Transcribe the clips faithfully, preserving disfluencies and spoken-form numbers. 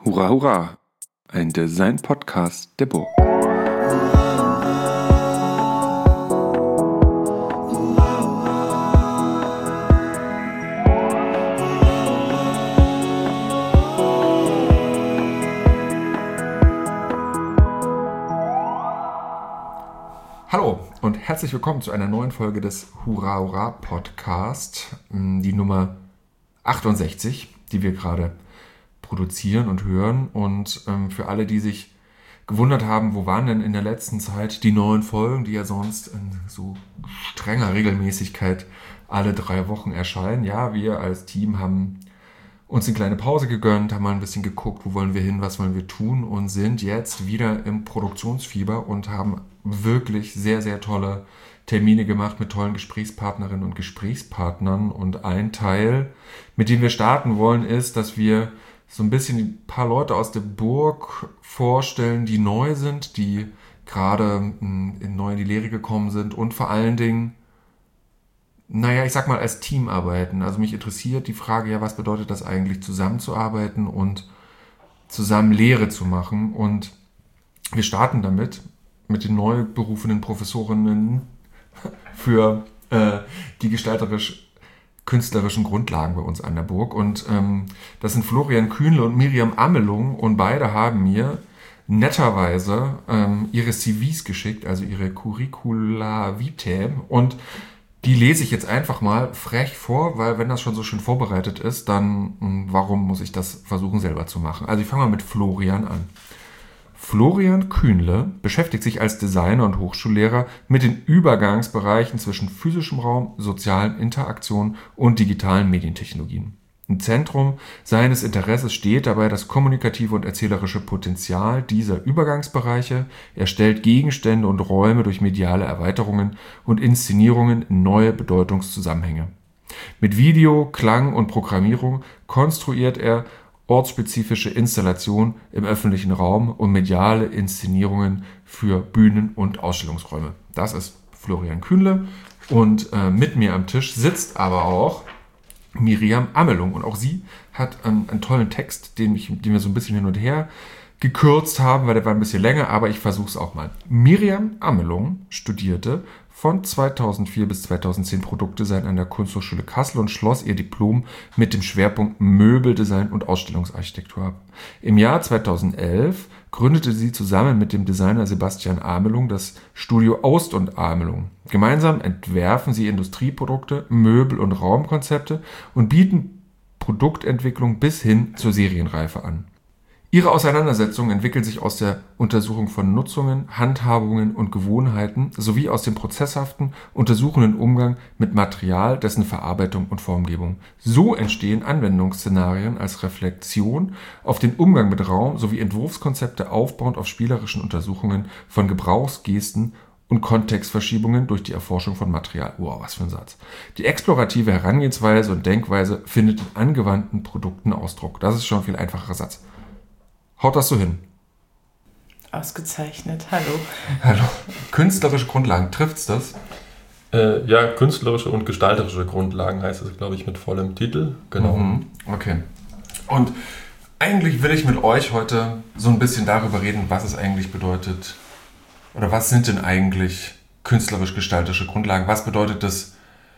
Hurra, hurra! Ein Design-Podcast der Burg. Hallo und herzlich willkommen zu einer neuen Folge des Hurra, hurra Podcast, die Nummer achtundsechzig, die wir gerade produzieren und hören. Und ähm, für alle, die sich gewundert haben, wo waren denn in der letzten Zeit die neuen Folgen, die ja sonst in so strenger Regelmäßigkeit alle drei Wochen erscheinen. Ja, wir als Team haben uns eine kleine Pause gegönnt, haben mal ein bisschen geguckt, wo wollen wir hin, was wollen wir tun und sind jetzt wieder im Produktionsfieber und haben wirklich sehr, sehr tolle Termine gemacht mit tollen Gesprächspartnerinnen und Gesprächspartnern. Und ein Teil, mit dem wir starten wollen, ist, dass wir so ein bisschen ein paar Leute aus der Burg vorstellen, die neu sind, die gerade in neu in die Lehre gekommen sind und vor allen Dingen, naja, ich sag mal, als Team arbeiten. Also mich interessiert die Frage, ja, was bedeutet das eigentlich, zusammenzuarbeiten und zusammen Lehre zu machen? Und wir starten damit, mit den neu berufenen Professorinnen für äh, die gestalterisch-künstlerischen Grundlagen bei uns an der Burg. Und ähm, das sind Florian Kühnle und Miriam Amelung. Und beide haben mir netterweise ähm, ihre C Vs geschickt, also ihre Curricula Vitae. Und die lese ich jetzt einfach mal frech vor, weil wenn das schon so schön vorbereitet ist, dann mh, warum muss ich das versuchen selber zu machen? Also ich fange mal mit Florian an. Florian Kühnle beschäftigt sich als Designer und Hochschullehrer mit den Übergangsbereichen zwischen physischem Raum, sozialen Interaktionen und digitalen Medientechnologien. Im Zentrum seines Interesses steht dabei das kommunikative und erzählerische Potenzial dieser Übergangsbereiche. Er stellt Gegenstände und Räume durch mediale Erweiterungen und Inszenierungen in neue Bedeutungszusammenhänge. Mit Video, Klang und Programmierung konstruiert er ortsspezifische Installationen im öffentlichen Raum und mediale Inszenierungen für Bühnen und Ausstellungsräume. Das ist Florian Kühnle und äh, mit mir am Tisch sitzt aber auch Miriam Amelung. Und auch sie hat einen, einen tollen Text, den, ich, den wir so ein bisschen hin und her gekürzt haben, weil der war ein bisschen länger, aber ich versuche es auch mal. Miriam Amelung studierte von zweitausendvier bis zweitausendzehn Produktdesign an der Kunsthochschule Kassel und schloss ihr Diplom mit dem Schwerpunkt Möbeldesign und Ausstellungsarchitektur ab. Im Jahr zweitausendelf gründete sie zusammen mit dem Designer Sebastian Amelung das Studio Aust und Amelung. Gemeinsam entwerfen sie Industrieprodukte, Möbel- und Raumkonzepte und bieten Produktentwicklung bis hin zur Serienreife an. Ihre Auseinandersetzungen entwickeln sich aus der Untersuchung von Nutzungen, Handhabungen und Gewohnheiten sowie aus dem prozesshaften, untersuchenden Umgang mit Material, dessen Verarbeitung und Formgebung. So entstehen Anwendungsszenarien als Reflexion auf den Umgang mit Raum sowie Entwurfskonzepte aufbauend auf spielerischen Untersuchungen von Gebrauchsgesten und Kontextverschiebungen durch die Erforschung von Material. Wow, was für ein Satz. Die explorative Herangehensweise und Denkweise findet in angewandten Produkten Ausdruck. Das ist schon ein viel einfacherer Satz. Haut das so hin? Ausgezeichnet, hallo. Hallo. Künstlerische Grundlagen, trifft's das? Äh, ja, künstlerische und gestalterische Grundlagen heißt es, glaube ich, mit vollem Titel. Genau. Mhm. Okay. Und eigentlich will ich mit euch heute so ein bisschen darüber reden, was es eigentlich bedeutet, oder was sind denn eigentlich künstlerisch-gestalterische Grundlagen? Was bedeutet es,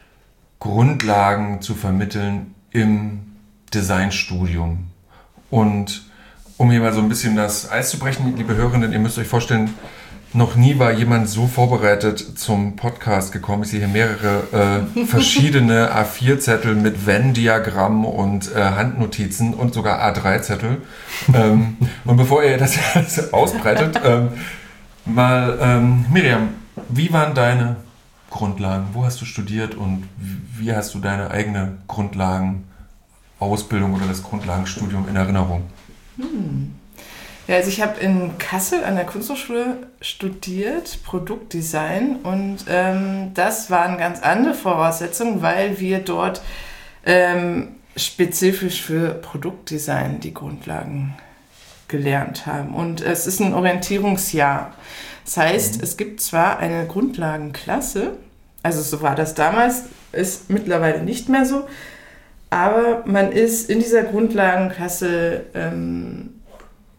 Grundlagen zu vermitteln im Designstudium? Und um hier mal so ein bisschen das Eis zu brechen, liebe Hörerinnen, ihr müsst euch vorstellen, noch nie war jemand so vorbereitet zum Podcast gekommen. Ich sehe hier mehrere äh, verschiedene A vier Zettel mit Venn-Diagramm und äh, Handnotizen und sogar A drei Zettel. Ähm, und bevor ihr das alles ausbreitet, ähm, mal, ähm, Miriam, wie waren deine Grundlagen? Wo hast du studiert und wie hast du deine eigene Grundlagenausbildung oder das Grundlagenstudium in Erinnerung? Hm. Ja, also ich habe in Kassel an der Kunsthochschule studiert, Produktdesign, und ähm, das waren ganz andere Voraussetzungen, weil wir dort ähm, spezifisch für Produktdesign die Grundlagen gelernt haben. Und es ist ein Orientierungsjahr. Das heißt, mhm. es gibt zwar eine Grundlagenklasse, also so war das damals, ist mittlerweile nicht mehr so, aber man ist in dieser Grundlagenklasse ähm,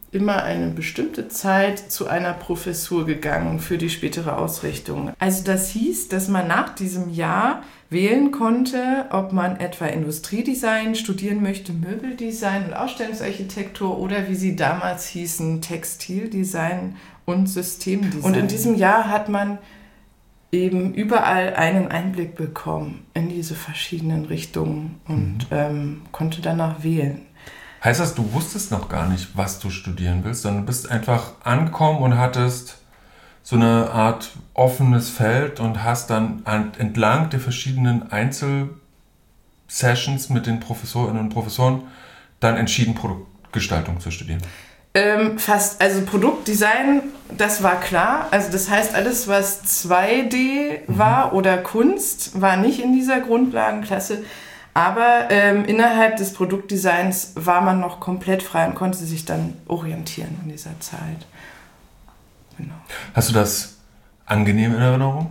immer eine bestimmte Zeit zu einer Professur gegangen für die spätere Ausrichtung. Also das hieß, dass man nach diesem Jahr wählen konnte, ob man etwa Industriedesign studieren möchte, Möbeldesign und Ausstellungsarchitektur oder wie sie damals hießen, Textildesign und Systemdesign. Und in diesem Jahr hat man eben überall einen Einblick bekommen in diese verschiedenen Richtungen und mhm. ähm, konnte danach wählen. Heißt das, du wusstest noch gar nicht, was du studieren willst, sondern du bist einfach angekommen und hattest so eine Art offenes Feld und hast dann entlang der verschiedenen Einzelsessions mit den Professorinnen und Professoren dann entschieden, Produktgestaltung zu studieren? Ähm, fast. Also Produktdesign, das war klar. Also das heißt, alles, was zwei D war mhm. oder Kunst, war nicht in dieser Grundlagenklasse. Aber ähm, innerhalb des Produktdesigns war man noch komplett frei und konnte sich dann orientieren in dieser Zeit. Genau. Hast du das angenehm in Erinnerung?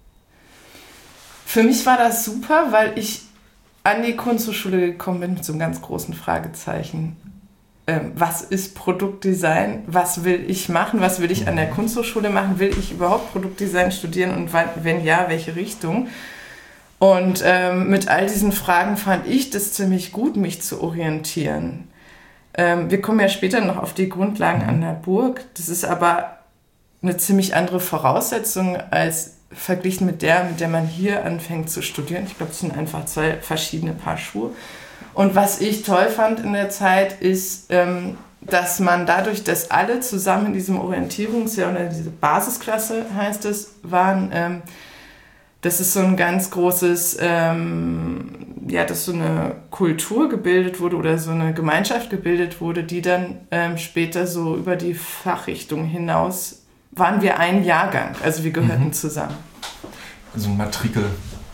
Für mich war das super, weil ich an die Kunsthochschule gekommen bin mit so einem ganz großen Fragezeichen. Ähm, was ist Produktdesign? Was will ich machen? Was will ich an der Kunsthochschule machen? Will ich überhaupt Produktdesign studieren? Und wenn ja, welche Richtung? Und ähm, mit all diesen Fragen fand ich das ziemlich gut, mich zu orientieren. Ähm, wir kommen ja später noch auf die Grundlagen an der Burg. Das ist aber eine ziemlich andere Voraussetzung als verglichen mit der, mit der man hier anfängt zu studieren. Ich glaube, es sind einfach zwei verschiedene Paar Schuhe. Und was ich toll fand in der Zeit ist, ähm, dass man dadurch, dass alle zusammen in diesem Orientierungsjahr oder diese Basisklasse heißt es, waren, ähm, dass es so ein ganz großes, ähm, ja, dass so eine Kultur gebildet wurde oder so eine Gemeinschaft gebildet wurde, die dann ähm, später so über die Fachrichtung hinaus, waren wir ein Jahrgang, also wir gehörten mhm. zusammen. So ein Matrikelgefühl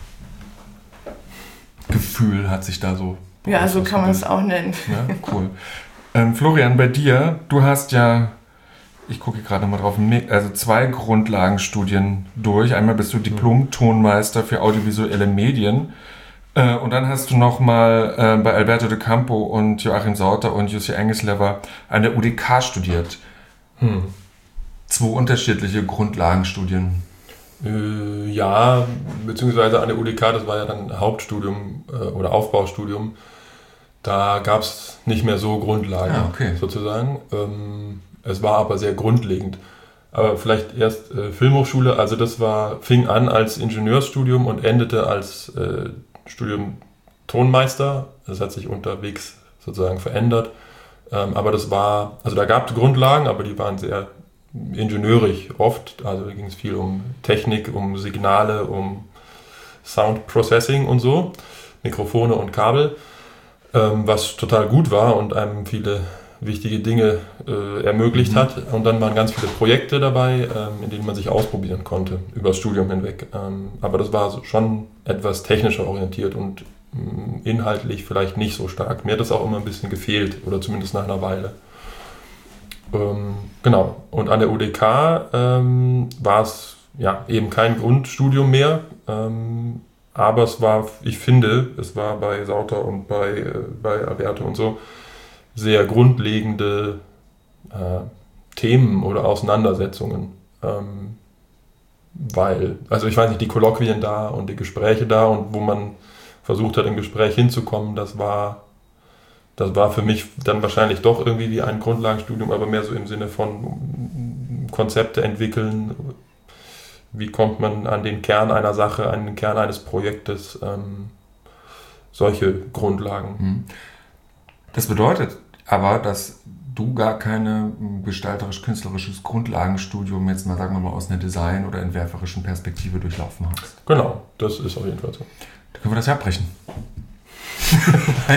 hat sich da so... Ja, so kann man es auch nennen. Ja, cool. Ähm, Florian, bei dir, du hast ja... Ich gucke gerade mal drauf, also zwei Grundlagenstudien durch. Einmal bist du Diplom-Tonmeister für audiovisuelle Medien äh, und dann hast du nochmal äh, bei Alberto de Campo und Joachim Sauter und Jussi Engeslever an der U D K studiert. Hm. Zwei unterschiedliche Grundlagenstudien. Äh, ja, beziehungsweise an der U D K, das war ja dann Hauptstudium äh, oder Aufbaustudium. Da gab es nicht mehr so Grundlagen ah, okay. sozusagen. Ähm, Es war aber sehr grundlegend. Aber vielleicht erst äh, Filmhochschule, also das war, fing an als Ingenieursstudium und endete als äh, Studium Tonmeister. Das hat sich unterwegs sozusagen verändert. Ähm, aber das war, also da gab es Grundlagen, aber die waren sehr ingenieurig oft. Also da ging es viel um Technik, um Signale, um Sound Processing und so, Mikrofone und Kabel, ähm, was total gut war und einem viele wichtige Dinge äh, ermöglicht mhm. hat. Und dann waren ganz viele Projekte dabei, ähm, in denen man sich ausprobieren konnte, über das Studium hinweg. Ähm, aber das war schon etwas technischer orientiert und ähm, inhaltlich vielleicht nicht so stark. Mir hat das auch immer ein bisschen gefehlt, oder zumindest nach einer Weile. Ähm, genau. Und an der U D K ähm, war es ja, eben kein Grundstudium mehr, ähm, aber es war, ich finde, es war bei Sauter und bei, äh, bei Alberto und so, sehr grundlegende äh, Themen oder Auseinandersetzungen. Ähm, weil, also ich weiß nicht, die Kolloquien da und die Gespräche da und wo man versucht hat, im Gespräch hinzukommen, das war, das war für mich dann wahrscheinlich doch irgendwie wie ein Grundlagenstudium, aber mehr so im Sinne von Konzepte entwickeln. Wie kommt man an den Kern einer Sache, an den Kern eines Projektes? Ähm, solche Grundlagen. Das bedeutet aber, dass du gar keine gestalterisch-künstlerisches Grundlagenstudium jetzt mal, sagen wir mal, aus einer Design- oder entwerferischen Perspektive durchlaufen hast. Genau, das ist auf jeden Fall so. Dann können wir das ja abbrechen. Nein.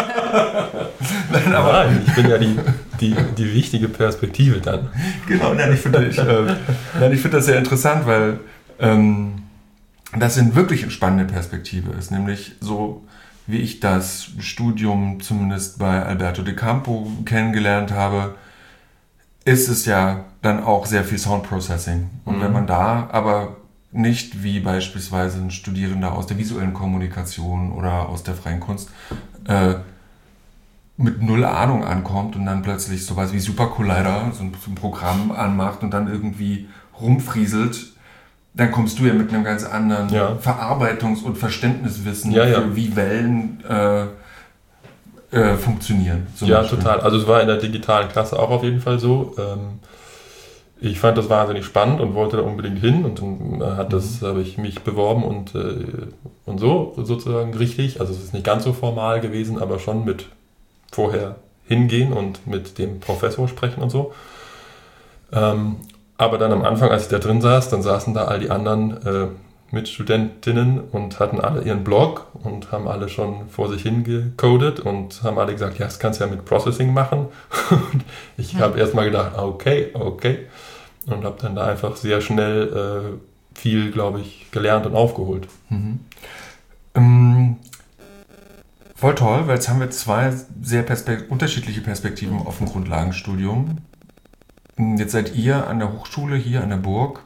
Nein, aber nein, ich bin ja die, die, die wichtige Perspektive dann. Genau, nein, ich finde ich, äh, nein, ich find das sehr interessant, weil ähm, das eine wirklich spannende Perspektive ist, nämlich so, wie ich das Studium zumindest bei Alberto de Campo kennengelernt habe, ist es ja dann auch sehr viel Sound Processing. Und mhm. wenn man da aber nicht wie beispielsweise ein Studierender aus der visuellen Kommunikation oder aus der freien Kunst äh, mit null Ahnung ankommt und dann plötzlich sowas wie Super Collider, so ein, so ein Programm anmacht und dann irgendwie rumfrieselt, dann kommst du ja mit einem ganz anderen ja. Verarbeitungs- und Verständniswissen, ja, ja. für wie Wellen äh, äh, funktionieren. Ja, Beispiel. total. Also es war in der digitalen Klasse auch auf jeden Fall so. Ähm, ich fand das wahnsinnig spannend und wollte da unbedingt hin und dann hat das, mhm. habe ich mich beworben und, äh, und so sozusagen richtig. Also es ist nicht ganz so formal gewesen, aber schon mit vorher hingehen und mit dem Professor sprechen und so. Ähm, aber dann am Anfang, als ich da drin saß, dann saßen da all die anderen äh, Mitstudentinnen und hatten alle ihren Blog und haben alle schon vor sich hin gecodet und haben alle gesagt, ja, das kannst du ja mit Processing machen. Und ich habe erst mal gedacht, okay, okay. Und habe dann da einfach sehr schnell äh, viel, glaube ich, gelernt und aufgeholt. Mhm. Ähm, voll toll, weil jetzt haben wir zwei sehr perspekt- unterschiedliche Perspektiven auf dem Grundlagenstudium. Jetzt seid ihr an der Hochschule hier an der Burg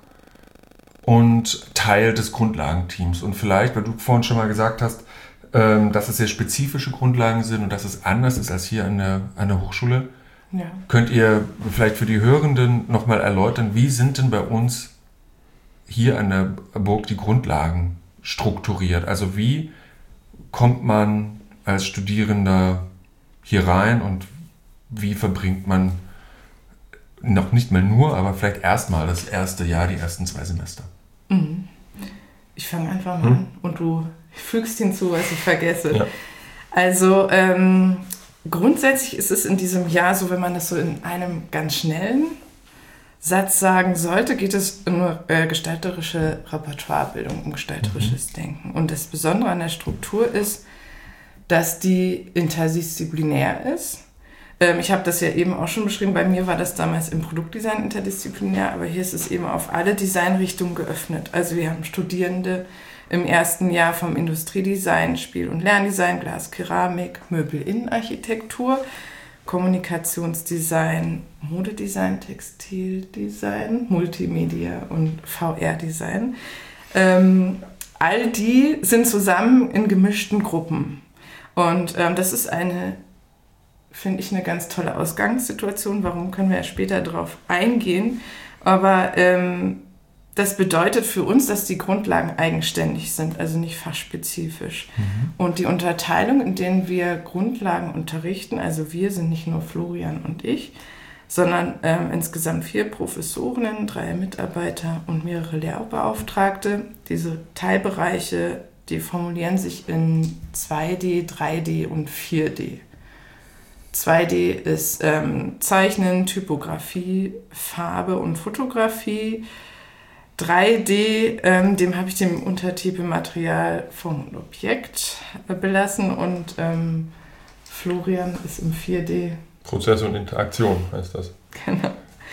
und Teil des Grundlagenteams. Und vielleicht, weil du vorhin schon mal gesagt hast, ähm, dass es sehr spezifische Grundlagen sind und dass es anders ist als hier an der, an der Hochschule, ja. Könnt ihr vielleicht für die Hörenden nochmal erläutern, wie sind denn bei uns hier an der Burg die Grundlagen strukturiert? Also wie kommt man als Studierender hier rein und wie verbringt man noch nicht mal nur, aber vielleicht erstmal das erste Jahr, die ersten zwei Semester? Ich fange einfach mal hm? an und du fügst hinzu, was ich vergesse. Ja. Also ähm, grundsätzlich ist es in diesem Jahr so, wenn man das so in einem ganz schnellen Satz sagen sollte, geht es um äh, gestalterische Repertoirebildung, um gestalterisches mhm. Denken. Und das Besondere an der Struktur ist, dass die interdisziplinär ist. Ähm, ich habe das ja eben auch schon beschrieben, bei mir war das damals im Produktdesign interdisziplinär, aber hier ist es eben auf alle Designrichtungen geöffnet. Also wir haben Studierende im ersten Jahr vom Industriedesign, Spiel- und Lerndesign, Glas, Keramik, Möbelinnenarchitektur, Kommunikationsdesign, Modedesign, Textildesign, Multimedia und V R-Design. Ähm, all die sind zusammen in gemischten Gruppen. Und ähm, das ist eine, finde ich, eine ganz tolle Ausgangssituation. Warum, können wir ja später drauf eingehen. Aber ähm, das bedeutet für uns, dass die Grundlagen eigenständig sind, also nicht fachspezifisch. Mhm. Und die Unterteilung, in denen wir Grundlagen unterrichten, also wir sind nicht nur Florian und ich, sondern ähm, insgesamt vier Professorinnen, drei Mitarbeiter und mehrere Lehrbeauftragte. Diese Teilbereiche, die formulieren sich in zwei D, drei D und vier D. zwei D ist ähm, Zeichnen, Typografie, Farbe und Fotografie. drei D, ähm, dem habe ich den Untertitel Material, Form und Objekt äh, belassen und ähm, Florian ist im vier D. Prozess und Interaktion heißt das. Genau.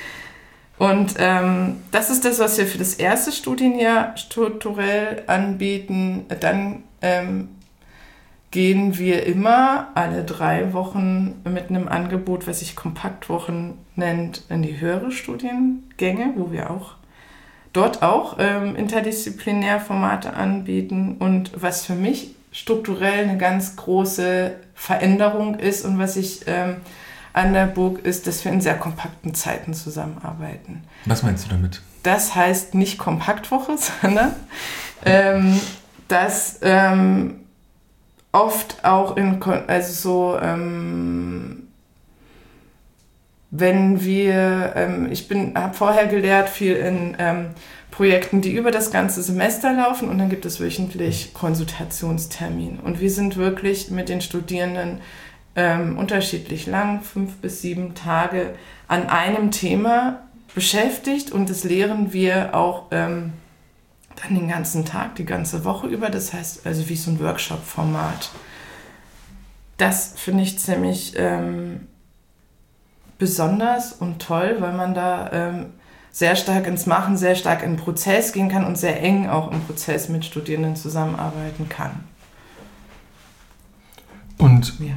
Und ähm, das ist das, was wir für das erste Studienjahr strukturell anbieten. Dann ähm, gehen wir immer alle drei Wochen mit einem Angebot, was sich Kompaktwochen nennt, in die höhere Studiengänge, wo wir auch dort auch ähm, interdisziplinär Formate anbieten. Und was für mich strukturell eine ganz große Veränderung ist und was ich ähm, an der Burg ist, dass wir in sehr kompakten Zeiten zusammenarbeiten. Was meinst du damit? Das heißt nicht Kompaktwoche, sondern ähm, dass ähm, oft auch in, also so, ähm, wenn wir, ähm, ich bin, habe vorher gelehrt, viel in ähm, Projekten, die über das ganze Semester laufen und dann gibt es wöchentlich Konsultationstermin. Und wir sind wirklich mit den Studierenden ähm, unterschiedlich lang, fünf bis sieben Tage an einem Thema beschäftigt und das lehren wir auch ähm, dann den ganzen Tag, die ganze Woche über. Das heißt, also wie so ein Workshop-Format. Das finde ich ziemlich ähm, besonders und toll, weil man da ähm, sehr stark ins Machen, sehr stark in den Prozess gehen kann und sehr eng auch im Prozess mit Studierenden zusammenarbeiten kann. Und ja.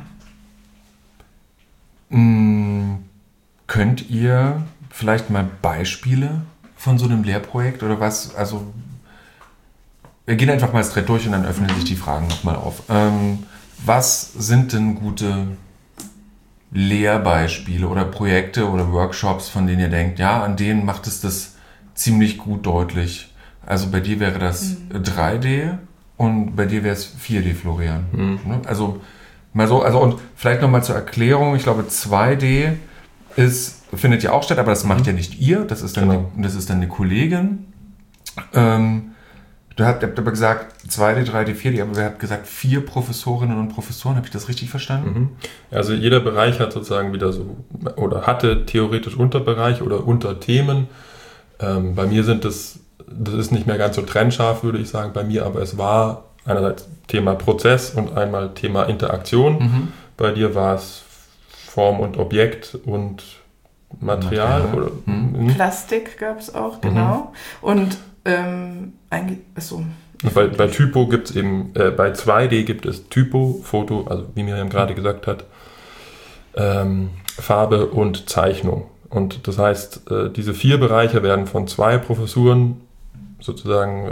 mh, könnt ihr vielleicht mal Beispiele von so einem Lehrprojekt oder was, also wir gehen einfach mal straight durch und dann öffnen sich die Fragen nochmal auf. Ähm, was sind denn gute Lehrbeispiele oder Projekte oder Workshops, von denen ihr denkt, ja, an denen macht es das ziemlich gut deutlich? Also bei dir wäre das mhm. drei D und bei dir wäre es vier D, Florian. Mhm. Also mal so, also und vielleicht nochmal zur Erklärung, ich glaube zwei D ist, findet ja auch statt, aber das macht mhm. ja nicht ihr, das ist dann, genau. eine, das ist dann eine Kollegin. Ähm, du habt, habt aber gesagt zwei D, drei D, vier D, aber ihr habt gesagt vier Professorinnen und Professoren, habe ich das richtig verstanden? Mhm. Also jeder Bereich hat sozusagen wieder so, oder hatte theoretisch Unterbereich oder Unterthemen. Ähm, bei mir sind das, das ist nicht mehr ganz so trennscharf, würde ich sagen, bei mir, aber es war einerseits Thema Prozess und einmal Thema Interaktion. Mhm. Bei dir war es Form und Objekt und Material. Material. Oder, mhm. Plastik gab es auch, genau. Mhm. Und ähm, eigentlich, achso. Bei, bei Typo gibt es eben, äh, bei zwei D gibt es Typo, Foto, also wie Miriam gerade gesagt hat, ähm, Farbe und Zeichnung. Und das heißt, äh, diese vier Bereiche werden von zwei Professuren sozusagen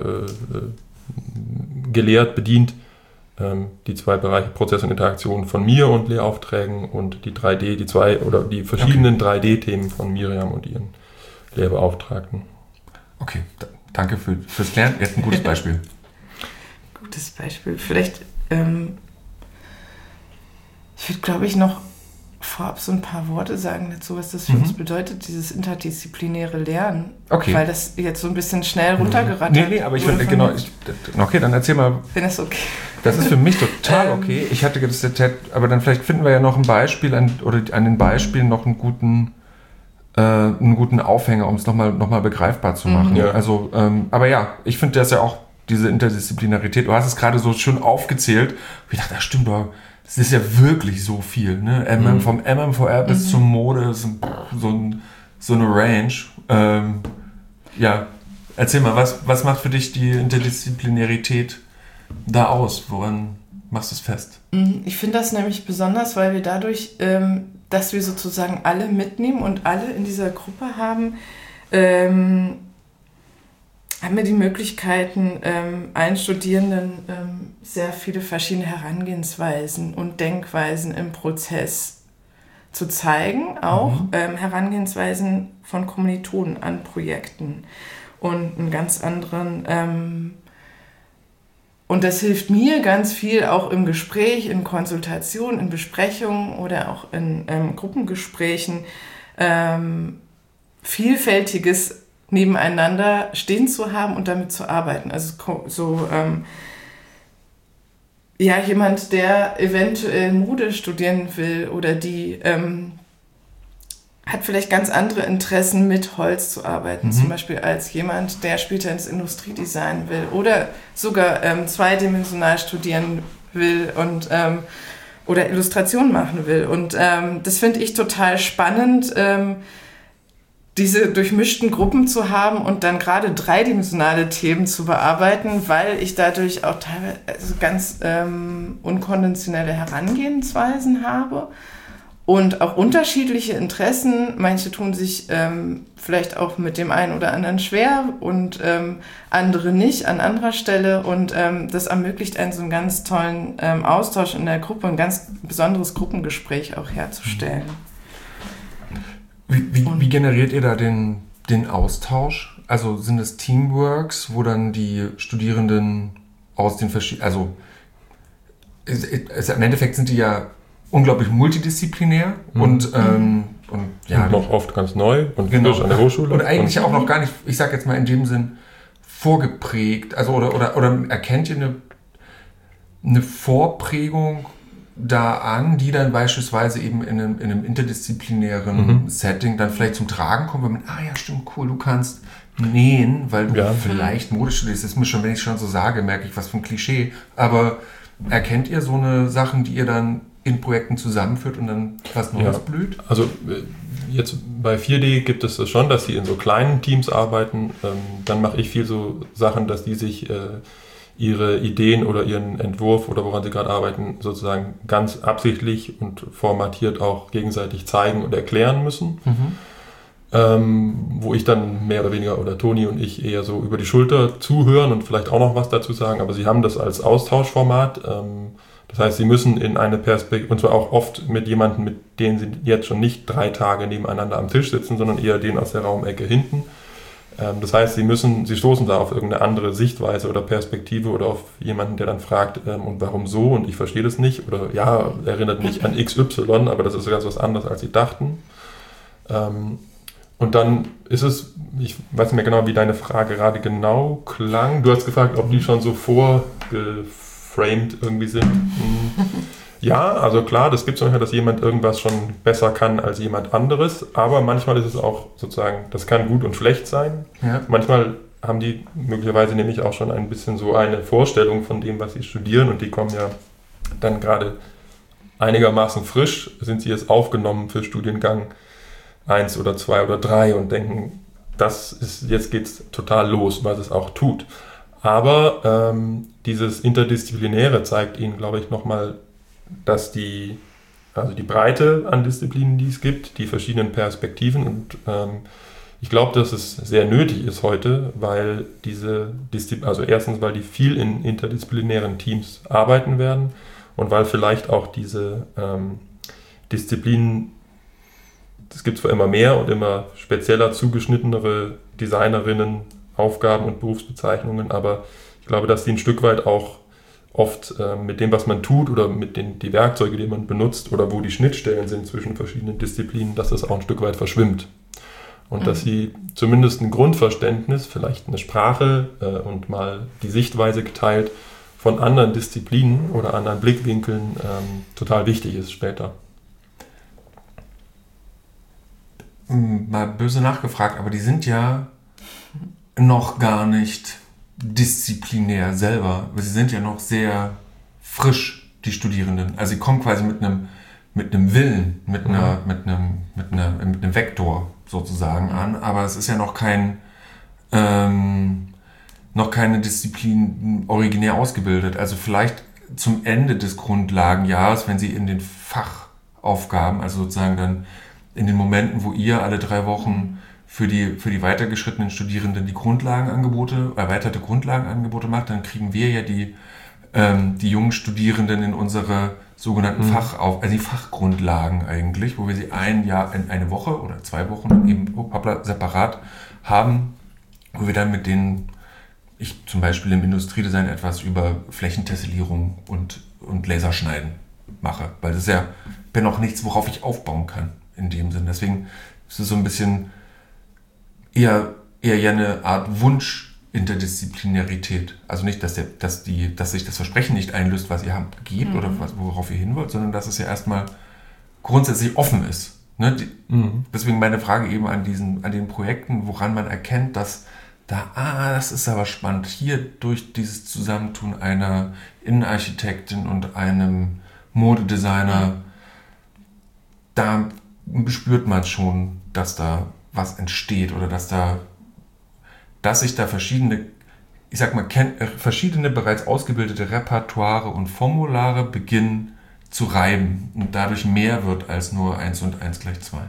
äh, gelehrt, bedient. Ähm, die zwei Bereiche Prozess und Interaktion von mir und Lehraufträgen und die drei D, die zwei oder die verschiedenen okay. drei D-Themen von Miriam und ihren Lehrbeauftragten. Okay, d- danke für, fürs Lernen. Jetzt ein gutes Beispiel. Gutes Beispiel. Vielleicht, ähm, ich würde, glaube ich, noch vorab so ein paar Worte sagen dazu, was das für mhm. uns bedeutet, dieses interdisziplinäre Lernen. Okay. Weil das jetzt so ein bisschen schnell runtergerattert Nee, nee, aber ich finde, genau, ich, okay, dann erzähl mal. Wenn das okay. Das ist für mich total okay. Ich hatte das, aber dann vielleicht finden wir ja noch ein Beispiel an, oder an den Beispielen noch einen guten, äh, einen guten Aufhänger, um es nochmal noch mal begreifbar zu machen. Mhm. Ja. Also, ähm, aber ja, ich finde das ja auch, diese Interdisziplinarität, du hast es gerade so schön aufgezählt. Ich dachte, das stimmt doch. Das ist ja wirklich so viel, ne? M M, mhm. Vom M M V R bis mhm. zur Mode, ist ein, so, ein, so eine Range. Ähm, ja, erzähl mal, was, was macht für dich die Interdisziplinarität da aus? Woran machst du es fest? Ich finde das nämlich besonders, weil wir dadurch, ähm, dass wir sozusagen alle mitnehmen und alle in dieser Gruppe haben, ähm, haben wir die Möglichkeiten, ähm, allen Studierenden ähm, sehr viele verschiedene Herangehensweisen und Denkweisen im Prozess zu zeigen, auch mhm. ähm, Herangehensweisen von Kommilitonen an Projekten und einen ganz anderen, ähm, und das hilft mir ganz viel auch im Gespräch, in Konsultationen, in Besprechungen oder auch in ähm, Gruppengesprächen, ähm, vielfältiges nebeneinander stehen zu haben und damit zu arbeiten. Also so ähm, ja, jemand, der eventuell Mode studieren will oder die ähm, hat vielleicht ganz andere Interessen, mit Holz zu arbeiten, mhm. zum Beispiel als jemand, der später ins Industriedesign will oder sogar ähm, zweidimensional studieren will und ähm, oder Illustration machen will. Und ähm, das finde ich total spannend, ähm, diese durchmischten Gruppen zu haben und dann gerade dreidimensionale Themen zu bearbeiten, weil ich dadurch auch teilweise also ganz ähm, unkonventionelle Herangehensweisen habe und auch unterschiedliche Interessen. Manche tun sich ähm, vielleicht auch mit dem einen oder anderen schwer und ähm, andere nicht an anderer Stelle. Und ähm, das ermöglicht einen so einen ganz tollen ähm, Austausch in der Gruppe, ein ganz besonderes Gruppengespräch auch herzustellen. Wie, wie, wie generiert ihr da den, den Austausch? Also sind es Teamworks, wo dann die Studierenden aus den verschiedenen, also es, es, im Endeffekt sind die ja unglaublich multidisziplinär mhm. und, ähm, und ja. Und noch oft ganz neu und genau. frisch an der Hochschule. Und eigentlich und auch noch gar nicht, ich sag jetzt mal in dem Sinn, vorgeprägt. Also oder, oder, oder erkennt ihr eine, eine Vorprägung da an, die dann beispielsweise eben in einem, in einem interdisziplinären mhm. Setting dann vielleicht zum Tragen kommt, weil man, ah ja, stimmt, cool, du kannst nähen, weil du ja. vielleicht Mode studierst. Das ist mir schon, wenn ich schon so sage, merke ich, was für ein Klischee. Aber erkennt ihr so eine Sachen, die ihr dann in Projekten zusammenführt und dann was Neues ja. blüht? Also jetzt bei vier D gibt es das schon, dass sie in so kleinen Teams arbeiten. Ähm, dann mache ich viel so Sachen, dass die sich äh, ihre Ideen oder ihren Entwurf oder woran sie gerade arbeiten, sozusagen ganz absichtlich und formatiert auch gegenseitig zeigen und erklären müssen. Mhm. Ähm, wo ich dann mehr oder weniger, oder Toni und ich eher so über die Schulter zuhören und vielleicht auch noch was dazu sagen, aber sie haben das als Austauschformat. Ähm, Das heißt, sie müssen in eine Perspektive, und zwar auch oft mit jemandem, mit denen sie jetzt schon nicht drei Tage nebeneinander am Tisch sitzen, sondern eher den aus der Raumecke hinten. Ähm, das heißt, sie müssen, sie stoßen da auf irgendeine andere Sichtweise oder Perspektive oder auf jemanden, der dann fragt, ähm, und warum so und ich verstehe das nicht oder ja, erinnert mich an X Y, aber das ist ganz was anderes, als sie dachten. Ähm, und dann ist es, ich weiß nicht mehr genau, wie deine Frage gerade genau klang. Du hast gefragt, ob die schon so vorgeframed irgendwie sind. Hm. Ja, also klar, das gibt es manchmal, dass jemand irgendwas schon besser kann als jemand anderes, aber manchmal ist es auch sozusagen, das kann gut und schlecht sein. Ja. Manchmal haben die möglicherweise nämlich auch schon ein bisschen so eine Vorstellung von dem, was sie studieren und die kommen ja dann gerade einigermaßen frisch, sind sie jetzt aufgenommen für Studiengang eins oder zwei oder drei und denken, das ist, jetzt geht's total los, was es auch tut. Aber ähm, dieses Interdisziplinäre zeigt ihnen, glaube ich, nochmal, dass die, also die Breite an Disziplinen, die es gibt, die verschiedenen Perspektiven und ähm, ich glaube, dass es sehr nötig ist heute, weil diese Disziplinen, also erstens, weil die viel in interdisziplinären Teams arbeiten werden und weil vielleicht auch diese ähm, Disziplinen, es gibt zwar immer mehr und immer spezieller zugeschnittenere Designerinnen, Aufgaben und Berufsbezeichnungen, aber ich glaube, dass die ein Stück weit auch oft äh, mit dem, was man tut oder mit den die Werkzeuge, die man benutzt oder wo die Schnittstellen sind zwischen verschiedenen Disziplinen, dass das auch ein Stück weit verschwimmt. Und mhm. dass sie zumindest ein Grundverständnis, vielleicht eine Sprache äh, und mal die Sichtweise geteilt von anderen Disziplinen oder anderen Blickwinkeln ähm, total wichtig ist später. Mal böse nachgefragt, aber die sind ja noch gar nicht disziplinär selber. Sie sind ja noch sehr frisch, die Studierenden. Also sie kommen quasi mit einem mit einem Willen, mit einer, mhm. mit einem, mit einer, mit einem Vektor sozusagen an, aber es ist ja noch kein ähm, noch keine Disziplin originär ausgebildet. Also vielleicht zum Ende des Grundlagenjahres, wenn sie in den Fachaufgaben, also sozusagen dann in den Momenten, wo ihr alle drei Wochen für die, für die weitergeschrittenen Studierenden die Grundlagenangebote, erweiterte Grundlagenangebote macht, dann kriegen wir ja die, ähm, die jungen Studierenden in unsere sogenannten mhm. Fachauf, also die Fachgrundlagen eigentlich, wo wir sie ein Jahr, in eine Woche oder zwei Wochen eben hoppla, separat haben, wo wir dann mit denen, ich zum Beispiel im Industriedesign etwas über Flächentessellierung und, und Laserschneiden mache, weil das ist ja bin auch nichts, worauf ich aufbauen kann in dem Sinn. Deswegen ist es so ein bisschen eher, eher ja eine Art Wunsch-Interdisziplinarität. Also nicht, dass, der, dass, die, dass sich das Versprechen nicht einlöst, was ihr habt, gebt mhm. oder was, worauf ihr hin wollt, sondern dass es ja erstmal grundsätzlich offen ist. Ne? Die, mhm. Deswegen meine Frage eben an, diesen, an den Projekten, woran man erkennt, dass da, ah, das ist aber spannend, hier durch dieses Zusammentun einer Innenarchitektin und einem Modedesigner, mhm. da spürt man schon, dass da was entsteht oder dass da, dass sich da verschiedene, ich sag mal, verschiedene bereits ausgebildete Repertoire und Formulare beginnen zu reiben und dadurch mehr wird als nur eins und eins gleich zwei.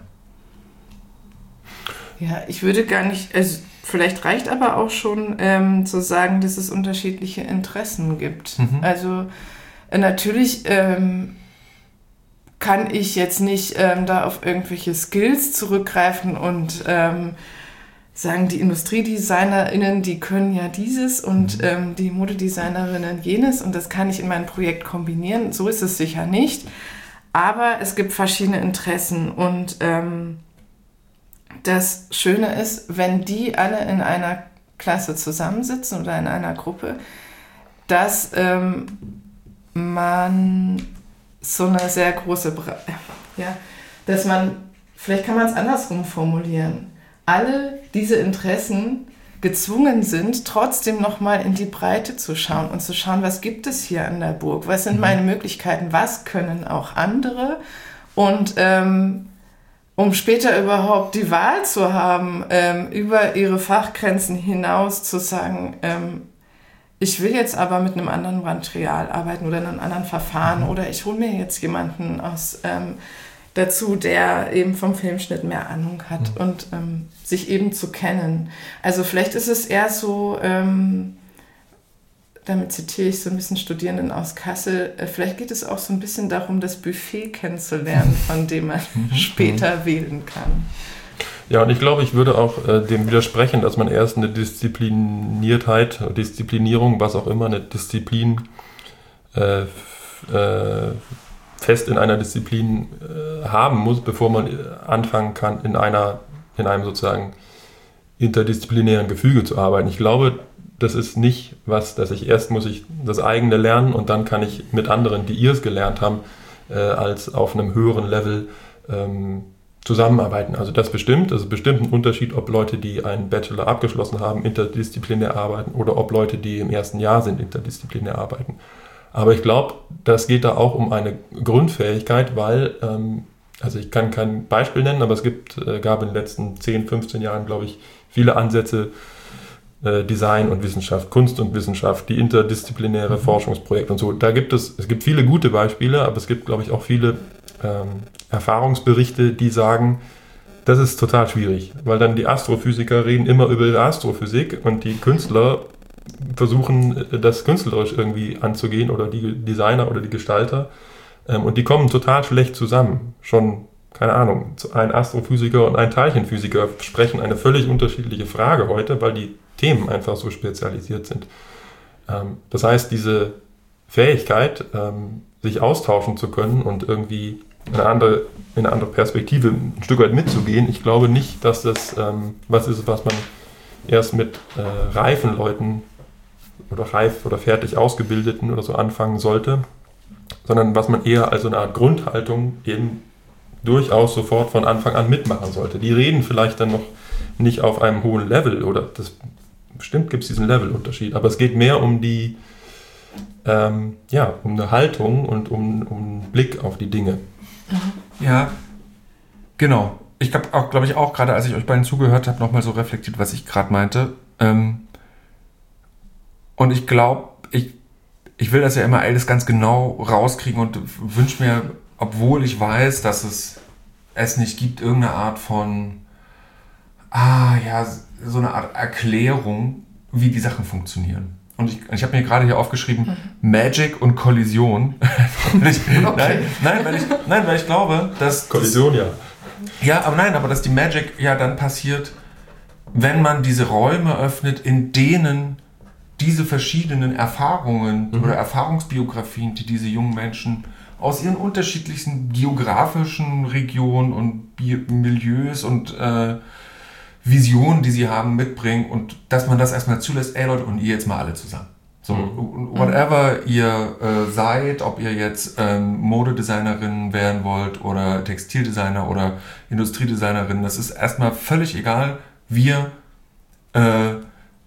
Ja, ich würde gar nicht, also vielleicht reicht aber auch schon ähm, zu sagen, dass es unterschiedliche Interessen gibt. Mhm. Also äh, natürlich ähm, kann ich jetzt nicht ähm, da auf irgendwelche Skills zurückgreifen und ähm, sagen, die IndustriedesignerInnen, die können ja dieses und ähm, die Modedesignerinnen jenes und das kann ich in meinem Projekt kombinieren. So ist es sicher nicht, aber es gibt verschiedene Interessen und ähm, das Schöne ist, wenn die alle in einer Klasse zusammensitzen oder in einer Gruppe, dass ähm, man so eine sehr große, ja, dass man, vielleicht kann man es andersrum formulieren, alle diese Interessen gezwungen sind, trotzdem nochmal in die Breite zu schauen und zu schauen, was gibt es hier an der Burg, was sind meine Möglichkeiten, was können auch andere und ähm, um später überhaupt die Wahl zu haben, ähm, über ihre Fachgrenzen hinaus zu sagen, ähm, ich will jetzt aber mit einem anderen Material arbeiten oder in einem anderen Verfahren mhm. oder ich hole mir jetzt jemanden aus ähm, dazu, der eben vom Filmschnitt mehr Ahnung hat mhm. und ähm, sich eben zu kennen. Also vielleicht ist es eher so, ähm, damit zitiere ich so ein bisschen Studierenden aus Kassel, äh, vielleicht geht es auch so ein bisschen darum, das Buffet kennenzulernen, von dem man später wählen kann. Ja, und ich glaube, ich würde auch äh, dem widersprechen, dass man erst eine Diszipliniertheit, Disziplinierung, was auch immer, eine Disziplin äh, äh, fest in einer Disziplin äh, haben muss, bevor man anfangen kann, in einer, in einem sozusagen interdisziplinären Gefüge zu arbeiten. Ich glaube, das ist nicht was, dass ich erst muss ich das eigene lernen und dann kann ich mit anderen, die ihr es gelernt haben, äh, als auf einem höheren Level ähm, zusammenarbeiten. Also das bestimmt, es ist bestimmt ein Unterschied, ob Leute, die einen Bachelor abgeschlossen haben, interdisziplinär arbeiten oder ob Leute, die im ersten Jahr sind, interdisziplinär arbeiten. Aber ich glaube, das geht da auch um eine Grundfähigkeit, weil, ähm, also ich kann kein Beispiel nennen, aber es gibt, äh, gab in den letzten zehn, fünfzehn Jahren, glaube ich, viele Ansätze, äh, Design und Wissenschaft, Kunst und Wissenschaft, die interdisziplinäre mhm. Forschungsprojekte und so. Da gibt es, es gibt viele gute Beispiele, aber es gibt, glaube ich, auch viele ähm, Erfahrungsberichte, die sagen, das ist total schwierig, weil dann die Astrophysiker reden immer über ihre Astrophysik und die Künstler versuchen, das künstlerisch irgendwie anzugehen oder die Designer oder die Gestalter ähm, und die kommen total schlecht zusammen. Schon, keine Ahnung, ein Astrophysiker und ein Teilchenphysiker sprechen eine völlig unterschiedliche Frage heute, weil die Themen einfach so spezialisiert sind. Ähm, das heißt, diese Fähigkeit, ähm, sich austauschen zu können und irgendwie in eine andere, in eine andere Perspektive ein Stück weit mitzugehen. Ich glaube nicht, dass das ähm, was ist, was man erst mit äh, reifen Leuten oder reif oder fertig Ausgebildeten oder so anfangen sollte, sondern was man eher als so eine Art Grundhaltung eben durchaus sofort von Anfang an mitmachen sollte. Die reden vielleicht dann noch nicht auf einem hohen Level oder das bestimmt gibt es diesen Levelunterschied, aber es geht mehr um die ähm, ja, um eine Haltung und um, um einen Blick auf die Dinge. Ja, genau. Ich habe auch, glaube ich, auch gerade, als ich euch beiden zugehört habe, nochmal so reflektiert, was ich gerade meinte. Ähm, und ich glaube, ich, ich will das ja immer alles ganz genau rauskriegen und wünsche mir, obwohl ich weiß, dass es es nicht gibt, irgendeine Art von, ah ja, so eine Art Erklärung, wie die Sachen funktionieren. Und ich, ich habe mir gerade hier aufgeschrieben, mhm. Magic und Kollision. ich, okay. nein, nein, weil ich, nein, weil ich glaube, dass... Kollision, das, ja. Ja, aber nein, aber dass die Magic ja dann passiert, wenn man diese Räume öffnet, in denen diese verschiedenen Erfahrungen mhm. oder Erfahrungsbiografien, die diese jungen Menschen aus ihren unterschiedlichsten geografischen Regionen und Bi- Milieus und äh, Visionen, die sie haben, mitbringen und dass man das erstmal zulässt, ey Leute, und ihr jetzt mal alle zusammen. So, mhm. whatever ihr äh, seid, ob ihr jetzt ähm, Modedesignerin werden wollt oder Textildesigner oder Industriedesignerin, das ist erstmal völlig egal. Wir, äh,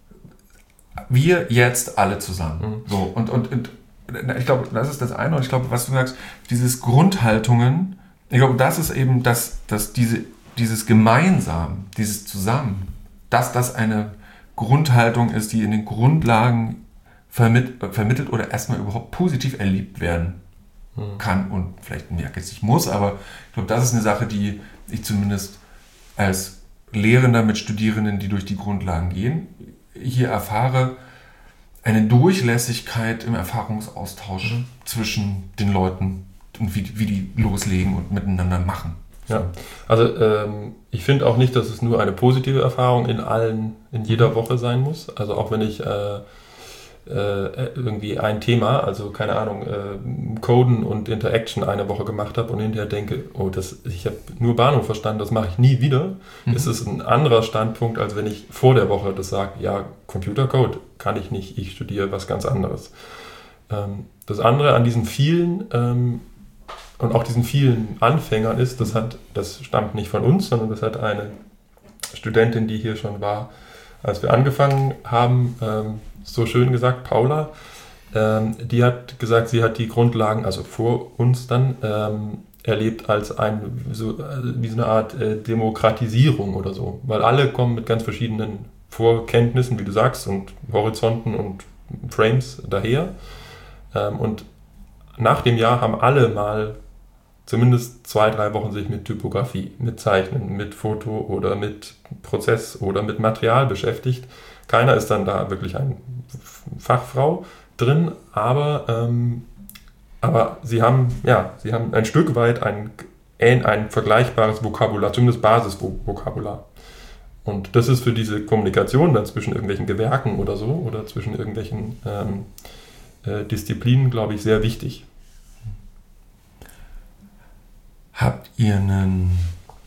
wir jetzt alle zusammen. Mhm. So, und, und, und ich glaube, das ist das eine. Und ich glaube, was du sagst, dieses Grundhaltungen, ich glaube, das ist eben das, dass diese dieses Gemeinsam, dieses Zusammen, dass das eine Grundhaltung ist, die in den Grundlagen vermitt, vermittelt oder erstmal überhaupt positiv erlebt werden mhm. kann und vielleicht ja, jetzt nicht muss, aber ich glaube, das ist eine Sache, die ich zumindest als Lehrender mit Studierenden, die durch die Grundlagen gehen, hier erfahre, eine Durchlässigkeit im Erfahrungsaustausch mhm. zwischen den Leuten und wie, wie die loslegen und miteinander machen. Ja, also ähm, ich finde auch nicht, dass es nur eine positive Erfahrung in allen, in jeder Woche sein muss. Also auch wenn ich äh, äh, irgendwie ein Thema, also keine Ahnung, äh, Coden und Interaction eine Woche gemacht habe und hinterher denke, oh, das, ich habe nur Bahnhof verstanden, das mache ich nie wieder. Mhm. Es ist ein anderer Standpunkt, als wenn ich vor der Woche das sage, ja, Computercode kann ich nicht, ich studiere was ganz anderes. Ähm, das andere an diesen vielen ähm, und auch diesen vielen Anfängern ist, das hat, das stammt nicht von uns, sondern das hat eine Studentin, die hier schon war, als wir angefangen haben, ähm, so schön gesagt, Paula, ähm, die hat gesagt, sie hat die Grundlagen, also vor uns dann, ähm, erlebt als ein, so, wie so eine Art äh, Demokratisierung oder so, weil alle kommen mit ganz verschiedenen Vorkenntnissen, wie du sagst, und Horizonten und Frames daher. Ähm, und nach dem Jahr haben alle mal zumindest zwei, drei Wochen sich mit Typografie, mit Zeichnen, mit Foto oder mit Prozess oder mit Material beschäftigt. Keiner ist dann da wirklich eine Fachfrau. drin, aber, ähm, aber sie haben, ja, sie haben ein Stück weit ein, ein vergleichbares Vokabular, zumindest Basisvokabular. Und das ist für diese Kommunikation dann zwischen irgendwelchen Gewerken oder so oder zwischen irgendwelchen ähm, äh, Disziplinen, glaube ich, sehr wichtig. Habt ihr einen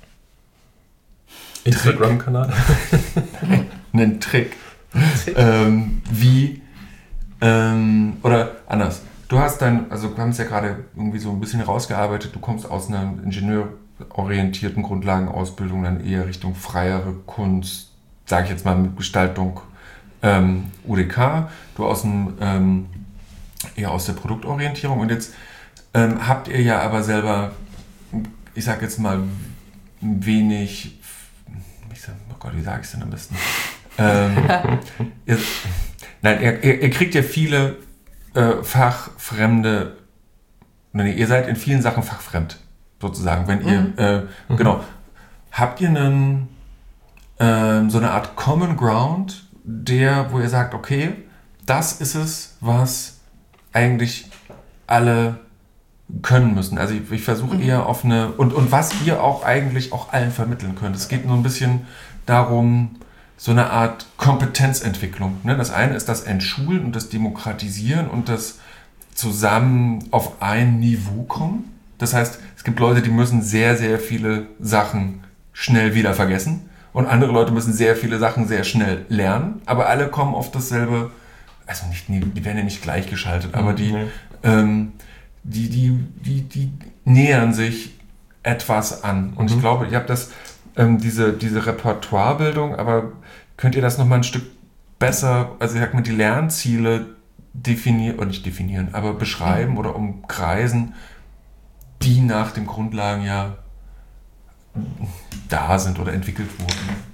Instagram-Kanal? einen Trick? ähm, wie, ähm, oder anders, du hast dann, also wir haben es ja gerade irgendwie so ein bisschen rausgearbeitet, du kommst aus einer ingenieurorientierten Grundlagenausbildung dann eher Richtung freiere Kunst, sage ich jetzt mal mit Gestaltung ähm, U D K, du aus dem, ähm, eher aus der Produktorientierung und jetzt ähm, habt ihr ja aber selber, ich sag jetzt mal, wenig, ich sag, oh Gott, wie sage ich es denn am besten? ähm, ihr, nein, ihr, ihr, ihr kriegt ja viele äh, fachfremde, nee, ihr seid in vielen Sachen fachfremd, sozusagen. Wenn ihr, Mhm. äh, Mhm. genau, habt ihr einen, äh, so eine Art Common Ground, der, wo ihr sagt, okay, das ist es, was eigentlich alle können müssen. Also ich, ich versuche Mhm. eher auf eine, und, und was ihr auch eigentlich auch allen vermitteln könnt. Es geht nur ein bisschen darum, so eine Art Kompetenzentwicklung. Ne? Das eine ist das Entschulen und das Demokratisieren und das zusammen auf ein Niveau kommen. Das heißt, es gibt Leute, die müssen sehr, sehr viele Sachen schnell wieder vergessen und andere Leute müssen sehr viele Sachen sehr schnell lernen, aber alle kommen auf dasselbe, also nicht, die werden ja nicht gleichgeschaltet, aber die, Nee. ähm, die, die, die, die nähern sich etwas an. Und Mhm. ich glaube, ihr habt das, ähm, diese, diese Repertoirebildung, aber könnt ihr das nochmal ein Stück besser, also ich sag mal, die Lernziele definieren, oder nicht definieren, aber beschreiben oder umkreisen, die nach den Grundlagen ja da sind oder entwickelt wurden.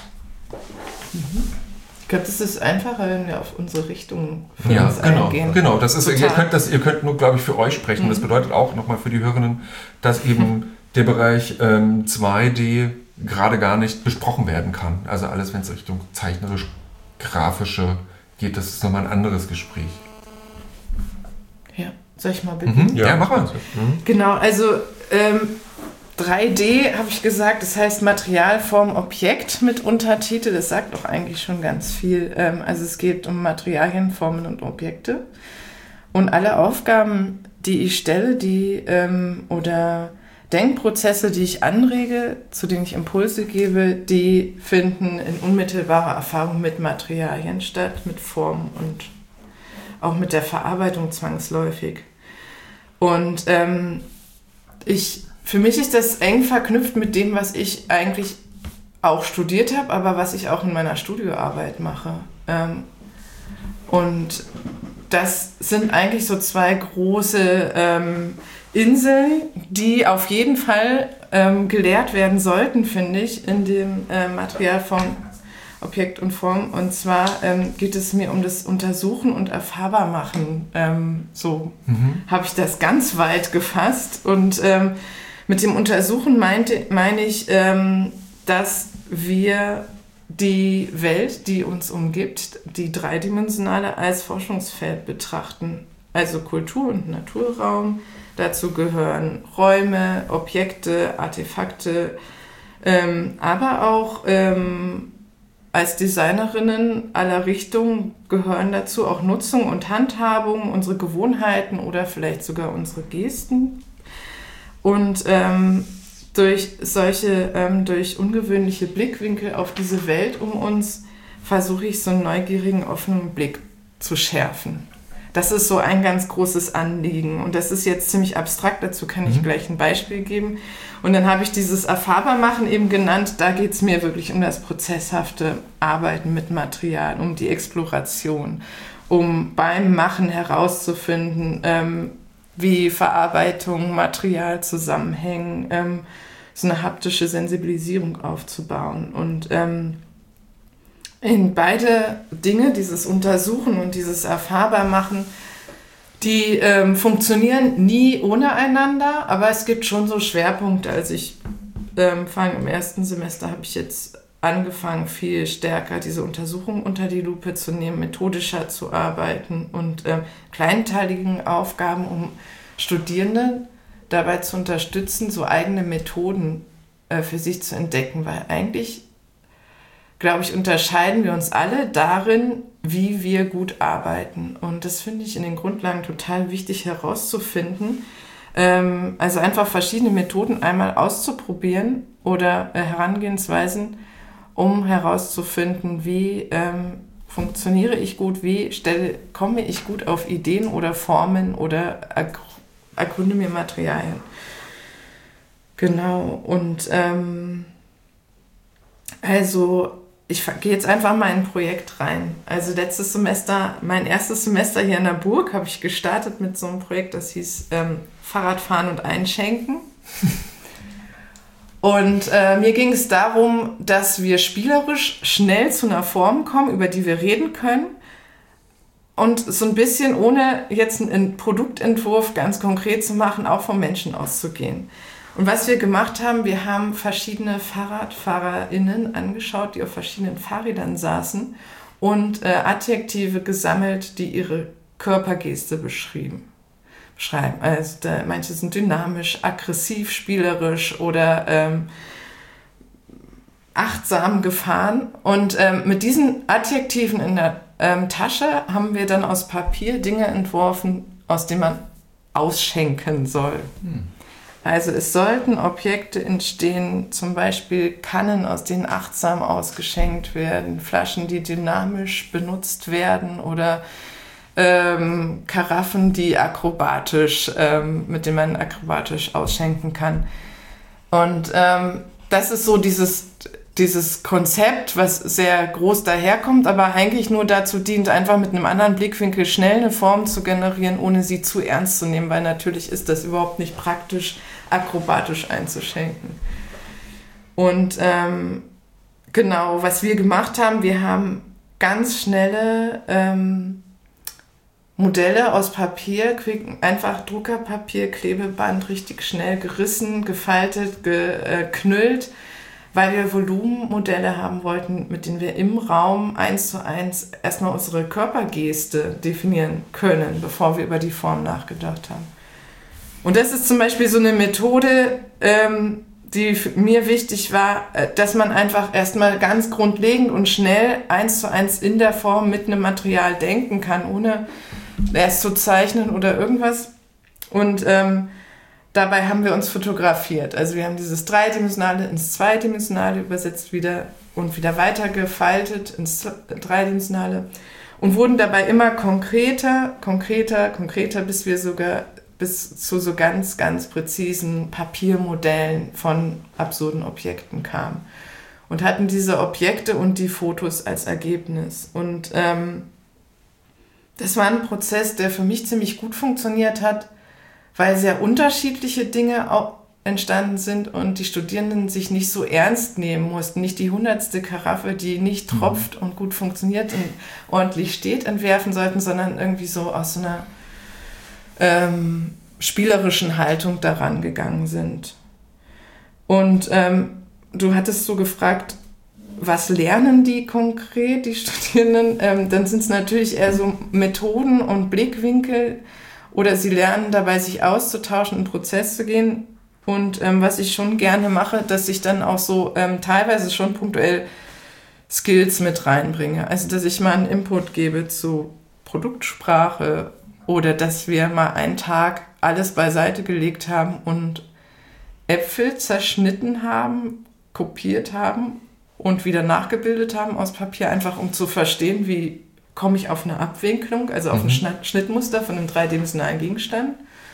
Ich glaube, das ist einfacher, wenn wir auf unsere Richtung für Ja, uns genau, eingehen. genau. Das ist, ihr Total. könnt das, ihr könnt nur, glaube ich, für euch sprechen. Mhm. Das bedeutet auch nochmal für die Hörerinnen, dass eben der Bereich ähm, zwei D gerade gar nicht besprochen werden kann. Also alles, wenn es Richtung zeichnerisch, grafische geht, das ist nochmal ein anderes Gespräch. Ja, soll ich mal beginnen? Mhm. Ja, mach mal. Mhm. Genau, also ähm, drei D habe ich gesagt, das heißt Material, Form, Objekt mit Untertitel. Das sagt doch eigentlich schon ganz viel. Ähm, also es geht um Materialien, Formen und Objekte. Und alle Aufgaben, die ich stelle, die ähm, oder Denkprozesse, die ich anrege, zu denen ich Impulse gebe, die finden in unmittelbarer Erfahrung mit Materialien statt, mit Formen und auch mit der Verarbeitung zwangsläufig. Und ähm, ich, für mich ist das eng verknüpft mit dem, was ich eigentlich auch studiert habe, aber was ich auch in meiner Studioarbeit mache. Ähm, und das sind eigentlich so zwei große ähm, Inseln, die auf jeden Fall ähm, gelehrt werden sollten, finde ich, in dem äh, Material von Objekt und Form. Und zwar ähm, geht es mir um das Untersuchen und Erfahrbarmachen. Ähm, so Mhm. habe ich das ganz weit gefasst. Und ähm, mit dem Untersuchen meinte, meine ich, ähm, dass wir die Welt, die uns umgibt, die dreidimensionale, als Forschungsfeld betrachten. Also Kultur- und Naturraum. Dazu gehören Räume, Objekte, Artefakte, ähm, aber auch ähm, als Designerinnen aller Richtungen gehören dazu auch Nutzung und Handhabung, unsere Gewohnheiten oder vielleicht sogar unsere Gesten. Und ähm, durch solche, ähm, durch ungewöhnliche Blickwinkel auf diese Welt um uns versuche ich so einen neugierigen, offenen Blick zu schärfen. Das ist so ein ganz großes Anliegen und das ist jetzt ziemlich abstrakt, dazu kann ich Mhm. gleich ein Beispiel geben. Und dann habe ich dieses Erfahrbarmachen eben genannt, da geht es mir wirklich um das prozesshafte Arbeiten mit Material, um die Exploration, um beim Machen herauszufinden, ähm, wie Verarbeitung, Material zusammenhängen, ähm, so eine haptische Sensibilisierung aufzubauen. Und ähm, in beide Dinge, dieses Untersuchen und dieses Erfahrbarmachen, die ähm, funktionieren nie ohne einander, aber es gibt schon so Schwerpunkte. Also ich ähm, fange im ersten Semester, habe ich jetzt angefangen, viel stärker diese Untersuchungen unter die Lupe zu nehmen, methodischer zu arbeiten und äh, kleinteiligen Aufgaben, um Studierende dabei zu unterstützen, so eigene Methoden äh, für sich zu entdecken, weil eigentlich, glaube ich, unterscheiden wir uns alle darin, wie wir gut arbeiten. Und das finde ich in den Grundlagen total wichtig herauszufinden. Ähm, also einfach verschiedene Methoden einmal auszuprobieren oder äh, Herangehensweisen, um herauszufinden, wie ähm, funktioniere ich gut, wie stelle, komme ich gut auf Ideen oder Formen oder Ak- Akronyme, Materialien. Genau, und ähm, also ich gehe jetzt einfach mal in ein Projekt rein. Also letztes Semester, mein erstes Semester hier in der Burg, habe ich gestartet mit so einem Projekt, das hieß ähm, Fahrradfahren und Einschenken. Und äh, mir ging es darum, dass wir spielerisch schnell zu einer Form kommen, über die wir reden können. Und so ein bisschen, ohne jetzt einen Produktentwurf ganz konkret zu machen, auch vom Menschen auszugehen. Und was wir gemacht haben, wir haben verschiedene FahrradfahrerInnen angeschaut, die auf verschiedenen Fahrrädern saßen und äh, Adjektive gesammelt, die ihre Körpergeste beschrieben. Beschreiben. Also da, manche sind dynamisch, aggressiv, spielerisch oder ähm, achtsam gefahren. Und ähm, mit diesen Adjektiven in der ähm, Tasche haben wir dann aus Papier Dinge entworfen, aus denen man ausschenken soll. Hm. Also es sollten Objekte entstehen, zum Beispiel Kannen, aus denen achtsam ausgeschenkt werden, Flaschen, die dynamisch benutzt werden oder ähm, Karaffen, die akrobatisch, ähm, mit denen man akrobatisch ausschenken kann. Und ähm, das ist so dieses, dieses Konzept, was sehr groß daherkommt, aber eigentlich nur dazu dient, einfach mit einem anderen Blickwinkel schnell eine Form zu generieren, ohne sie zu ernst zu nehmen, weil natürlich ist das überhaupt nicht praktisch, akrobatisch einzuschenken. Und ähm, genau, was wir gemacht haben, wir haben ganz schnelle ähm, Modelle aus Papier, einfach Druckerpapier, Klebeband, richtig schnell gerissen, gefaltet, geknüllt, weil wir Volumenmodelle haben wollten, mit denen wir im Raum eins zu eins erstmal unsere Körpergeste definieren können, bevor wir über die Form nachgedacht haben. Und das ist zum Beispiel so eine Methode, ähm, die mir wichtig war, dass man einfach erstmal ganz grundlegend und schnell eins zu eins in der Form mit einem Material denken kann, ohne erst zu zeichnen oder irgendwas. Und ähm, dabei haben wir uns fotografiert. Also wir haben dieses Dreidimensionale ins Zweidimensionale übersetzt wieder und wieder weiter gefaltet ins Dreidimensionale und wurden dabei immer konkreter, konkreter, konkreter, bis wir sogar bis zu so ganz, ganz präzisen Papiermodellen von absurden Objekten kamen. Und hatten diese Objekte und die Fotos als Ergebnis. Und ähm, das war ein Prozess, der für mich ziemlich gut funktioniert hat, weil sehr unterschiedliche Dinge auch entstanden sind und die Studierenden sich nicht so ernst nehmen mussten. Nicht die hundertste Karaffe, die nicht tropft und gut funktioniert und ordentlich steht, entwerfen sollten, sondern irgendwie so aus so einer ähm, spielerischen Haltung daran gegangen sind. Und ähm, du hattest so gefragt, was lernen die konkret, die Studierenden? Ähm, dann sind es natürlich eher so Methoden und Blickwinkel oder sie lernen dabei, sich auszutauschen, in den Prozess zu gehen. Und ähm, was ich schon gerne mache, dass ich dann auch so ähm, teilweise schon punktuell Skills mit reinbringe. Also, dass ich mal einen Input gebe zu Produktsprache oder dass wir mal einen Tag alles beiseite gelegt haben und Äpfel zerschnitten haben, kopiert haben und wieder nachgebildet haben aus Papier, einfach um zu verstehen, wie komme ich auf eine Abwinklung, also auf mhm. ein Schnitt, Schnittmuster von einem dreidimensionalen Gegenstand.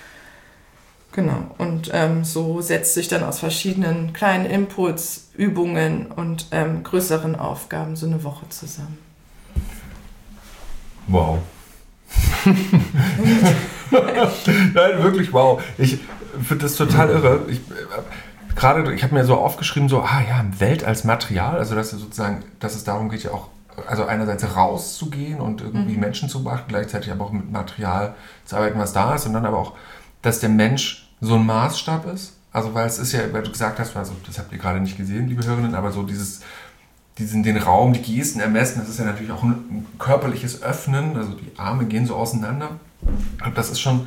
Genau, und ähm, so setzt sich dann aus verschiedenen kleinen Inputs, Übungen und ähm, größeren Aufgaben so eine Woche zusammen. Wow. Nein, wirklich wow. Ich finde das total irre. Ich, gerade, ich habe mir so aufgeschrieben, so, ah ja, Welt als Material, also dass es sozusagen, dass es darum geht, ja auch, also einerseits rauszugehen und irgendwie mhm. Menschen zu beachten, gleichzeitig aber auch mit Material zu arbeiten, was da ist, und dann aber auch, dass der Mensch so ein Maßstab ist. Also weil es ist ja, weil du gesagt hast, also das habt ihr gerade nicht gesehen, liebe Hörerinnen, aber so dieses, diesen, den Raum, die Gesten ermessen. Das ist ja natürlich auch ein, ein körperliches Öffnen, also die Arme gehen so auseinander. Und das ist schon,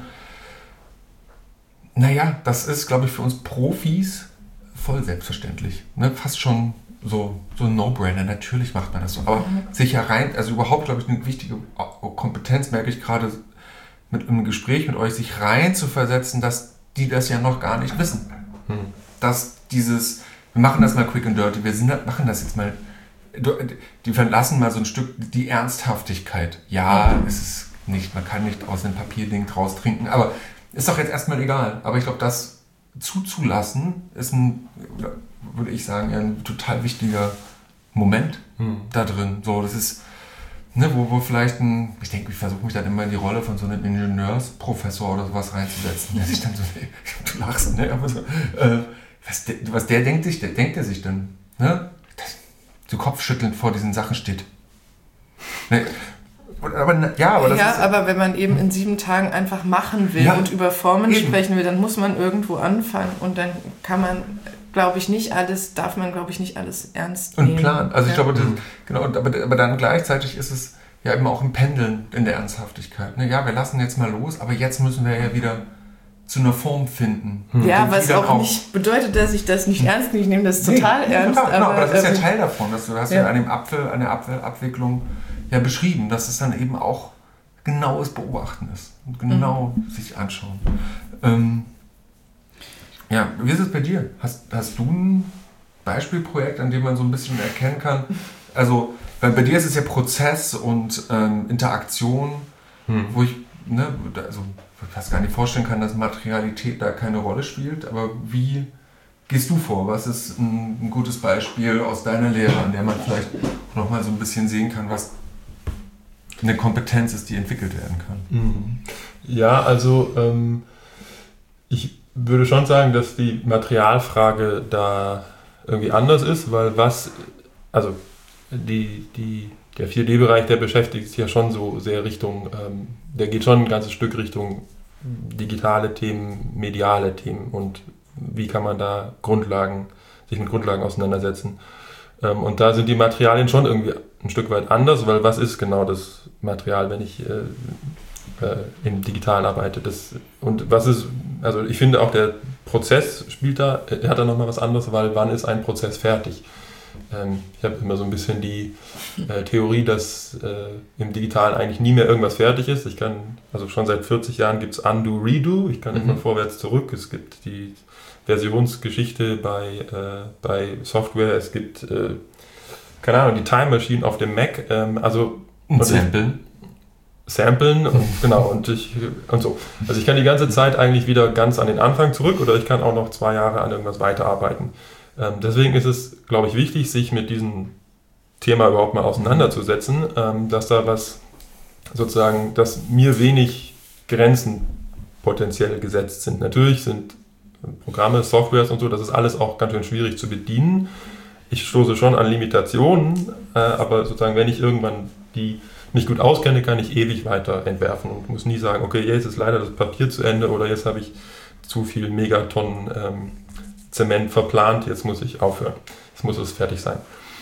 naja, das ist, glaube ich, für uns Profis voll selbstverständlich. Ne? Fast schon so, so ein No-Brainer. Natürlich macht man das so. Aber mhm. sich ja rein, also überhaupt, glaube ich, eine wichtige Kompetenz, merke ich gerade mit einem Gespräch mit euch, sich rein zu versetzen, dass die das ja noch gar nicht wissen. Mhm. Dass dieses, wir machen das mal quick and dirty, wir sind, machen das jetzt mal, die verlassen mal so ein Stück die Ernsthaftigkeit. Ja, es ist nicht, man kann nicht aus dem Papierding draus trinken, aber ist doch jetzt erstmal egal. Aber ich glaube, das zuzulassen ist ein, würde ich sagen, ein total wichtiger Moment hm. da drin. So, das ist, ne, wo, wo vielleicht ein, ich denke, ich versuche mich dann immer in die Rolle von so einem Ingenieursprofessor oder sowas reinzusetzen, der sich dann so, du lachst, ne, aber so, äh, was, der, was der denkt sich, der denkt er sich dann, ne, das, so kopfschüttelnd vor diesen Sachen steht. Ne, aber, ja, aber, das ja ist, aber wenn man eben in sieben Tagen einfach machen will ja, und über Formen eben. sprechen will, dann muss man irgendwo anfangen und dann kann man, glaube ich, nicht alles, darf man, glaube ich, nicht alles ernst nehmen. Und planen. Also ich ja. glaube, das, genau, aber, aber dann gleichzeitig ist es ja eben auch ein Pendeln in der Ernsthaftigkeit. Ne? Ja, wir lassen jetzt mal los, aber jetzt müssen wir ja wieder zu einer Form finden. Ja, was auch, auch nicht bedeutet, dass ich das nicht ernst nehme. Ich nehme das total nee, ernst. Genau, genau, aber das ist ähm, ja Teil davon. Dass du hast ja, ja an dem Apfel, an der Apfelabwicklung ja beschrieben, dass es dann eben auch genaues Beobachten ist und genau mhm. sich anschauen. Ähm, ja, wie ist es bei dir? Hast, hast du ein Beispielprojekt, an dem man so ein bisschen erkennen kann? Also, weil bei dir ist es ja Prozess und ähm, Interaktion, mhm. wo ich, ne, also ich fast gar nicht vorstellen kann, dass Materialität da keine Rolle spielt, aber wie gehst du vor? Was ist ein, ein gutes Beispiel aus deiner Lehre, an der man vielleicht nochmal so ein bisschen sehen kann, was eine Kompetenz ist, die entwickelt werden kann? Ja, also ähm, ich würde schon sagen, dass die Materialfrage da irgendwie anders ist, weil was, also die, die, der vier D Bereich, der beschäftigt sich ja schon so sehr Richtung, ähm, der geht schon ein ganzes Stück Richtung digitale Themen, mediale Themen und wie kann man da Grundlagen, sich mit Grundlagen auseinandersetzen. Ähm, und da sind die Materialien schon irgendwie ein Stück weit anders, weil was ist genau das Material, wenn ich äh, äh, im Digital arbeite? Das, und was ist, also ich finde auch der Prozess spielt da, er hat da nochmal was anderes, weil wann ist ein Prozess fertig? Ähm, ich habe immer so ein bisschen die äh, Theorie, dass äh, im Digitalen eigentlich nie mehr irgendwas fertig ist. Ich kann, also schon seit vierzig Jahren gibt es Undo, Redo, ich kann mhm. immer vorwärts, zurück, es gibt die Versionsgeschichte bei, äh, bei Software, es gibt äh, keine Ahnung, die Time Machine auf dem Mac, ähm, also und Samplen. Samplen und genau und ich und so. Also ich kann die ganze Zeit eigentlich wieder ganz an den Anfang zurück oder ich kann auch noch zwei Jahre an irgendwas weiterarbeiten. Ähm, deswegen ist es, glaube ich, wichtig, sich mit diesem Thema überhaupt mal auseinanderzusetzen, ähm, dass da was sozusagen, dass mir wenig Grenzen potenziell gesetzt sind. Natürlich sind Programme, Softwares und so, das ist alles auch ganz schön schwierig zu bedienen. Ich stoße schon an Limitationen, äh, aber sozusagen, wenn ich irgendwann die nicht gut auskenne, kann ich ewig weiter entwerfen und muss nie sagen, okay, jetzt ist leider das Papier zu Ende oder jetzt habe ich zu viel Megatonnen ähm, Zement verplant, jetzt muss ich aufhören. Jetzt muss es fertig sein.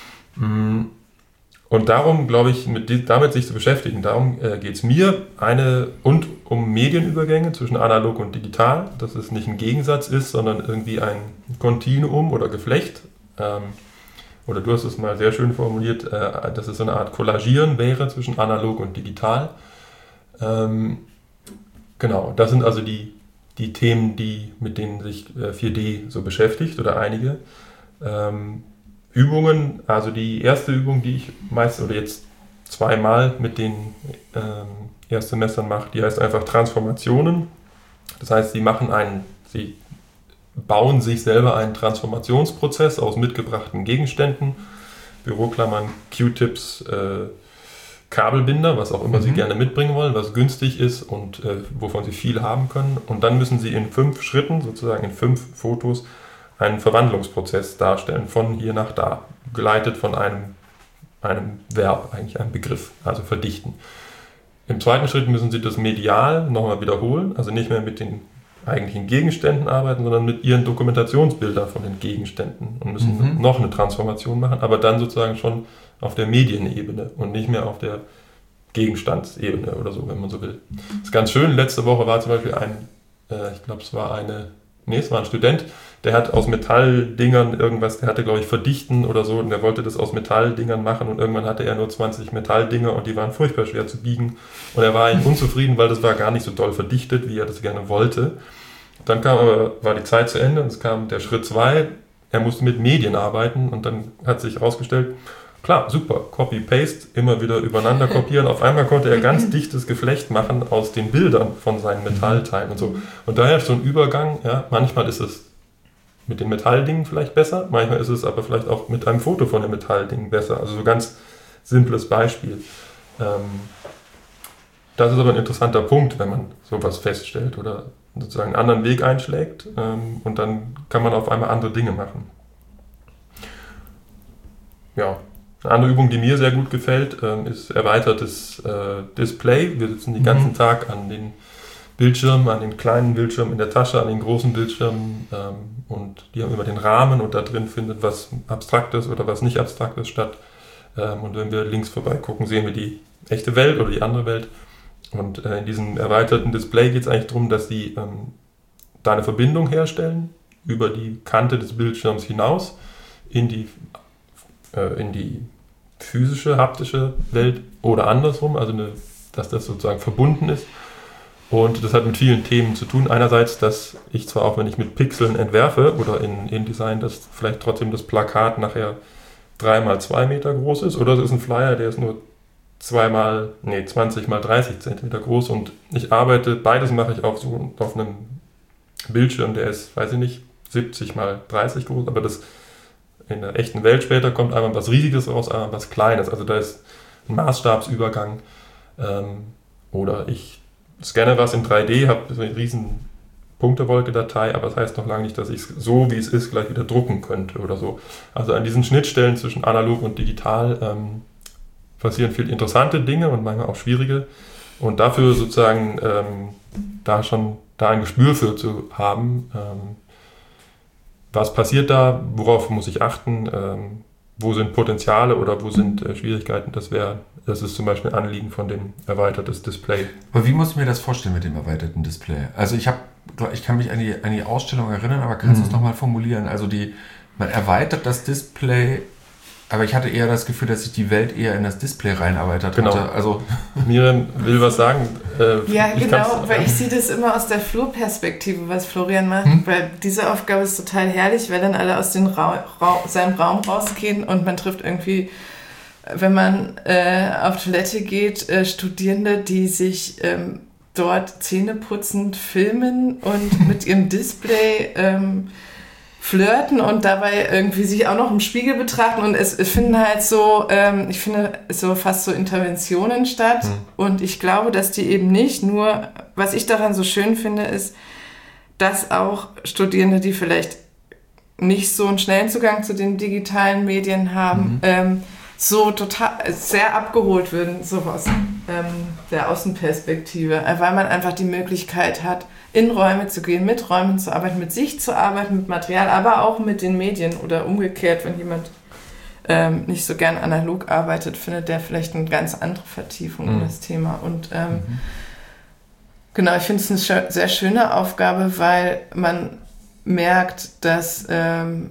Und darum, glaube ich, mit die, damit sich zu beschäftigen, darum äh, geht es mir eine und um Medienübergänge zwischen analog und digital, dass es nicht ein Gegensatz ist, sondern irgendwie ein Kontinuum oder Geflecht. Ähm, oder du hast es mal sehr schön formuliert, äh, dass es so eine Art Kollagieren wäre zwischen analog und digital. Ähm, genau, das sind also die, die Themen, die, mit denen sich äh, vier D so beschäftigt oder einige. Ähm, Übungen, also die erste Übung, die ich meist oder jetzt zweimal mit den ähm, Erstsemestern mache, die heißt einfach Transformationen. Das heißt, sie machen einen, sie bauen sich selber einen Transformationsprozess aus mitgebrachten Gegenständen, Büroklammern, Q-Tips, äh, Kabelbinder, was auch immer mhm. sie gerne mitbringen wollen, was günstig ist und äh, wovon sie viel haben können. Und dann müssen sie in fünf Schritten, sozusagen in fünf Fotos, einen Verwandlungsprozess darstellen, von hier nach da, geleitet von einem, einem Verb, eigentlich einem Begriff, also verdichten. Im zweiten Schritt müssen Sie das medial nochmal wiederholen, also nicht mehr mit den eigentlichen Gegenständen arbeiten, sondern mit ihren Dokumentationsbildern von den Gegenständen und müssen Mhm. noch eine Transformation machen, aber dann sozusagen schon auf der Medienebene und nicht mehr auf der Gegenstandsebene oder so, wenn man so will. Das ist ganz schön. Letzte Woche war zum Beispiel ein, äh, ich glaube, es war eine, nee, es war ein Student, der hat aus Metalldingern irgendwas, der hatte, glaube ich, Verdichten oder so und der wollte das aus Metalldingern machen und irgendwann hatte er nur zwanzig Metalldinger und die waren furchtbar schwer zu biegen und er war eigentlich unzufrieden, weil das war gar nicht so doll verdichtet, wie er das gerne wollte. Dann kam aber, war die Zeit zu Ende und es kam der Schritt zwei, er musste mit Medien arbeiten und dann hat sich herausgestellt, klar, super, Copy-Paste, immer wieder übereinander kopieren. Auf einmal konnte er ganz dichtes Geflecht machen aus den Bildern von seinen Metallteilen und so. Und daher so ein Übergang, ja, manchmal ist es mit den Metalldingen vielleicht besser, manchmal ist es aber vielleicht auch mit einem Foto von den Metalldingen besser. Also so ein ganz simples Beispiel. Ähm, das ist aber ein interessanter Punkt, wenn man sowas feststellt oder sozusagen einen anderen Weg einschlägt ähm, und dann kann man auf einmal andere Dinge machen. Ja. Eine andere Übung, die mir sehr gut gefällt, ähm, ist erweitertes äh, Display. Wir sitzen den ganzen mhm. Tag an den Bildschirmen, an den kleinen Bildschirmen in der Tasche, an den großen Bildschirmen ähm, und die haben immer den Rahmen und da drin findet was Abstraktes oder was nicht Abstraktes statt. Ähm, und wenn wir links vorbei gucken, sehen wir die echte Welt oder die andere Welt. Und äh, in diesem erweiterten Display geht es eigentlich darum, dass sie ähm, da eine Verbindung herstellen über die Kante des Bildschirms hinaus in die, äh, in die physische, haptische Welt oder andersrum, also eine, dass das sozusagen verbunden ist. Und das hat mit vielen Themen zu tun. Einerseits, dass ich zwar auch, wenn ich mit Pixeln entwerfe oder in InDesign, dass vielleicht trotzdem das Plakat nachher drei mal zwei Meter groß ist oder es ist ein Flyer, der ist nur zwei mal, nee, zwanzig mal dreißig Zentimeter groß und ich arbeite, beides mache ich auf so auf einem Bildschirm, der ist, weiß ich nicht, siebzig mal dreißig groß, aber das in der echten Welt später kommt einmal was Riesiges raus, einmal was Kleines. Also da ist ein Maßstabsübergang ähm, oder ich scanne was in drei D, habe so eine riesen Punktewolke-Datei, aber das heißt noch lange nicht, dass ich es so, wie es ist, gleich wieder drucken könnte oder so. Also an diesen Schnittstellen zwischen analog und digital ähm, passieren viel interessante Dinge und manchmal auch schwierige. Und dafür sozusagen ähm, da schon da ein Gespür für zu haben, ähm, was passiert da, worauf muss ich achten, ähm, wo sind Potenziale oder wo sind äh, Schwierigkeiten, das wäre, das ist zum Beispiel ein Anliegen von dem erweitertes Display. Aber wie muss ich mir das vorstellen mit dem erweiterten Display? Also ich habe, ich kann mich an die, an die Ausstellung erinnern, aber kannst du es nochmal formulieren? Also die, man erweitert das Display, aber ich hatte eher das Gefühl, dass sich die Welt eher in das Display reinarbeitet genau. hatte. Also Miriam will was sagen. Äh, ja, genau, weil ich sehe das immer aus der Flurperspektive, was Florian macht, hm? weil diese Aufgabe ist total herrlich, weil dann alle aus dem Ra- Ra- seinem Raum rausgehen und man trifft irgendwie, wenn man äh, auf Toilette geht, äh, Studierende, die sich ähm, dort zähneputzend filmen und mit ihrem Display ähm, flirten und dabei irgendwie sich auch noch im Spiegel betrachten und es, es finden halt so, ähm, ich finde, so fast so Interventionen statt mhm. und ich glaube, dass die eben nicht nur, was ich daran so schön finde, ist, dass auch Studierende, die vielleicht nicht so einen schnellen Zugang zu den digitalen Medien haben, mhm. ähm, so total sehr abgeholt würden, so aus ähm, der Außenperspektive, weil man einfach die Möglichkeit hat, in Räume zu gehen, mit Räumen zu arbeiten, mit sich zu arbeiten, mit Material, aber auch mit den Medien oder umgekehrt, wenn jemand ähm, nicht so gern analog arbeitet, findet der vielleicht eine ganz andere Vertiefung mhm. in das Thema. Und ähm, mhm. genau, ich finde es eine sehr schöne Aufgabe, weil man merkt, dass ähm,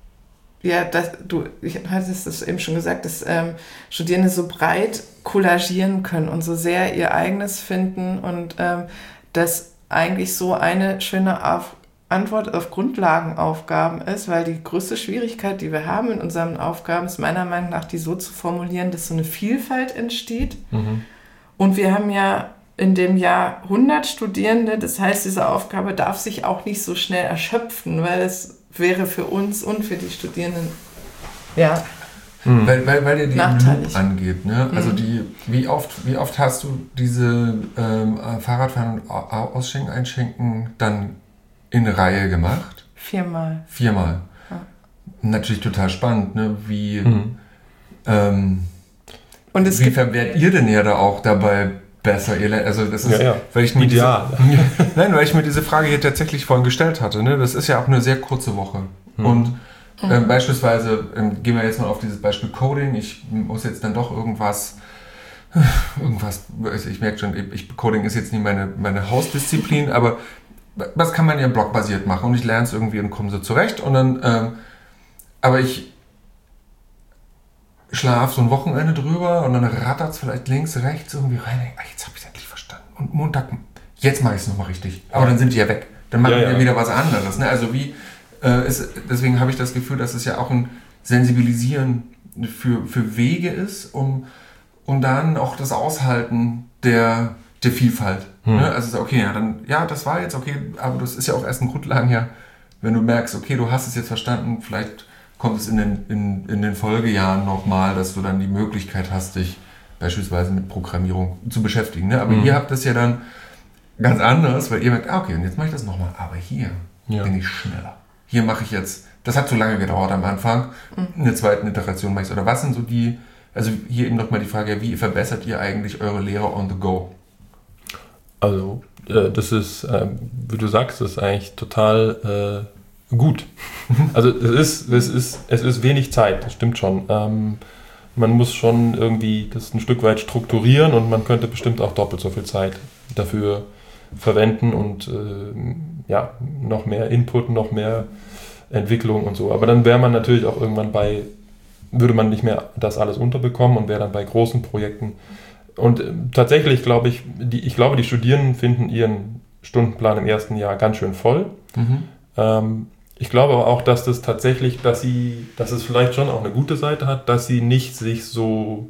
ja, das, du, ich hatte es eben schon gesagt, dass ähm, Studierende so breit kollagieren können und so sehr ihr eigenes finden und ähm, dass eigentlich so eine schöne auf Antwort auf Grundlagenaufgaben ist, weil die größte Schwierigkeit, die wir haben in unseren Aufgaben, ist meiner Meinung nach, die so zu formulieren, dass so eine Vielfalt entsteht. Mhm. Und wir haben ja in dem Jahr hundert Studierende, das heißt, diese Aufgabe darf sich auch nicht so schnell erschöpfen, weil es wäre für uns und für die Studierenden, ja, mhm. weil, weil, weil ihr die Loop angeht, ne? Mhm. Also die, wie oft, wie oft hast du diese ähm, Fahrradfahren und Ausschenken, Einschenken dann in Reihe gemacht? Viermal. Viermal. Ja. Natürlich total spannend, ne? Wie, mhm. ähm, und es inwiefern werdet ihr denn ja da auch dabei besser. Ihr lernt, also das ist, Ja, ja. weil ich mir Ideal. Diese, nein, weil ich mir diese Frage hier tatsächlich vorhin gestellt hatte. Ne? Das ist ja auch eine sehr kurze Woche. Mhm. Und ähm, beispielsweise, ähm, gehen wir jetzt mal auf dieses Beispiel Coding. Ich muss jetzt dann doch irgendwas, irgendwas, ich merke schon, ich, Coding ist jetzt nicht meine, meine Hausdisziplin, aber was kann man ja blogbasiert machen? Und ich lerne es irgendwie und komme so zurecht. Und dann, ähm, aber ich schlafe so ein Wochenende drüber und dann rattert es vielleicht links, rechts irgendwie rein. Ach, jetzt habe ich es endlich verstanden. Und Montag, jetzt mache ich es nochmal richtig. Aber dann sind die ja weg. Dann machen Ja, ja. wir wieder was anderes. Ne? Also wie, äh, ist, deswegen habe ich das Gefühl, dass es ja auch ein Sensibilisieren für, für Wege ist, um, um dann auch das Aushalten der, der Vielfalt. Hm. Ne? Also okay, ja, dann, ja, das war jetzt okay, aber das ist ja auch erst ein Grundlagen, ja, wenn du merkst, okay, du hast es jetzt verstanden, vielleicht kommt es in den, in, in den Folgejahren nochmal, dass du dann die Möglichkeit hast, dich beispielsweise mit Programmierung zu beschäftigen. Ne? Aber Mhm. ihr habt das ja dann ganz anders, weil ihr merkt, ah, okay, und jetzt mache ich das nochmal. Aber hier Ja. bin ich schneller. Hier mache ich jetzt, das hat zu lange gedauert am Anfang, in der zweiten Iteration mache ich es. Oder was sind so die, also hier eben nochmal die Frage, wie verbessert ihr eigentlich eure Lehre on the go? Also, äh, das ist, ähm, wie du sagst, das ist eigentlich total äh, gut. Also es ist, es ist, es ist wenig Zeit, das stimmt schon. Ähm, man muss schon irgendwie das ein Stück weit strukturieren und man könnte bestimmt auch doppelt so viel Zeit dafür verwenden und äh, ja, noch mehr Input, noch mehr Entwicklung und so. Aber dann wäre man natürlich auch irgendwann bei, würde man nicht mehr das alles unterbekommen und wäre dann bei großen Projekten. Und äh, tatsächlich glaube ich, die, ich glaube, die Studierenden finden ihren Stundenplan im ersten Jahr ganz schön voll. Mhm. Ähm, ich glaube aber auch, dass das tatsächlich, dass sie, dass es vielleicht schon auch eine gute Seite hat, dass sie nicht sich so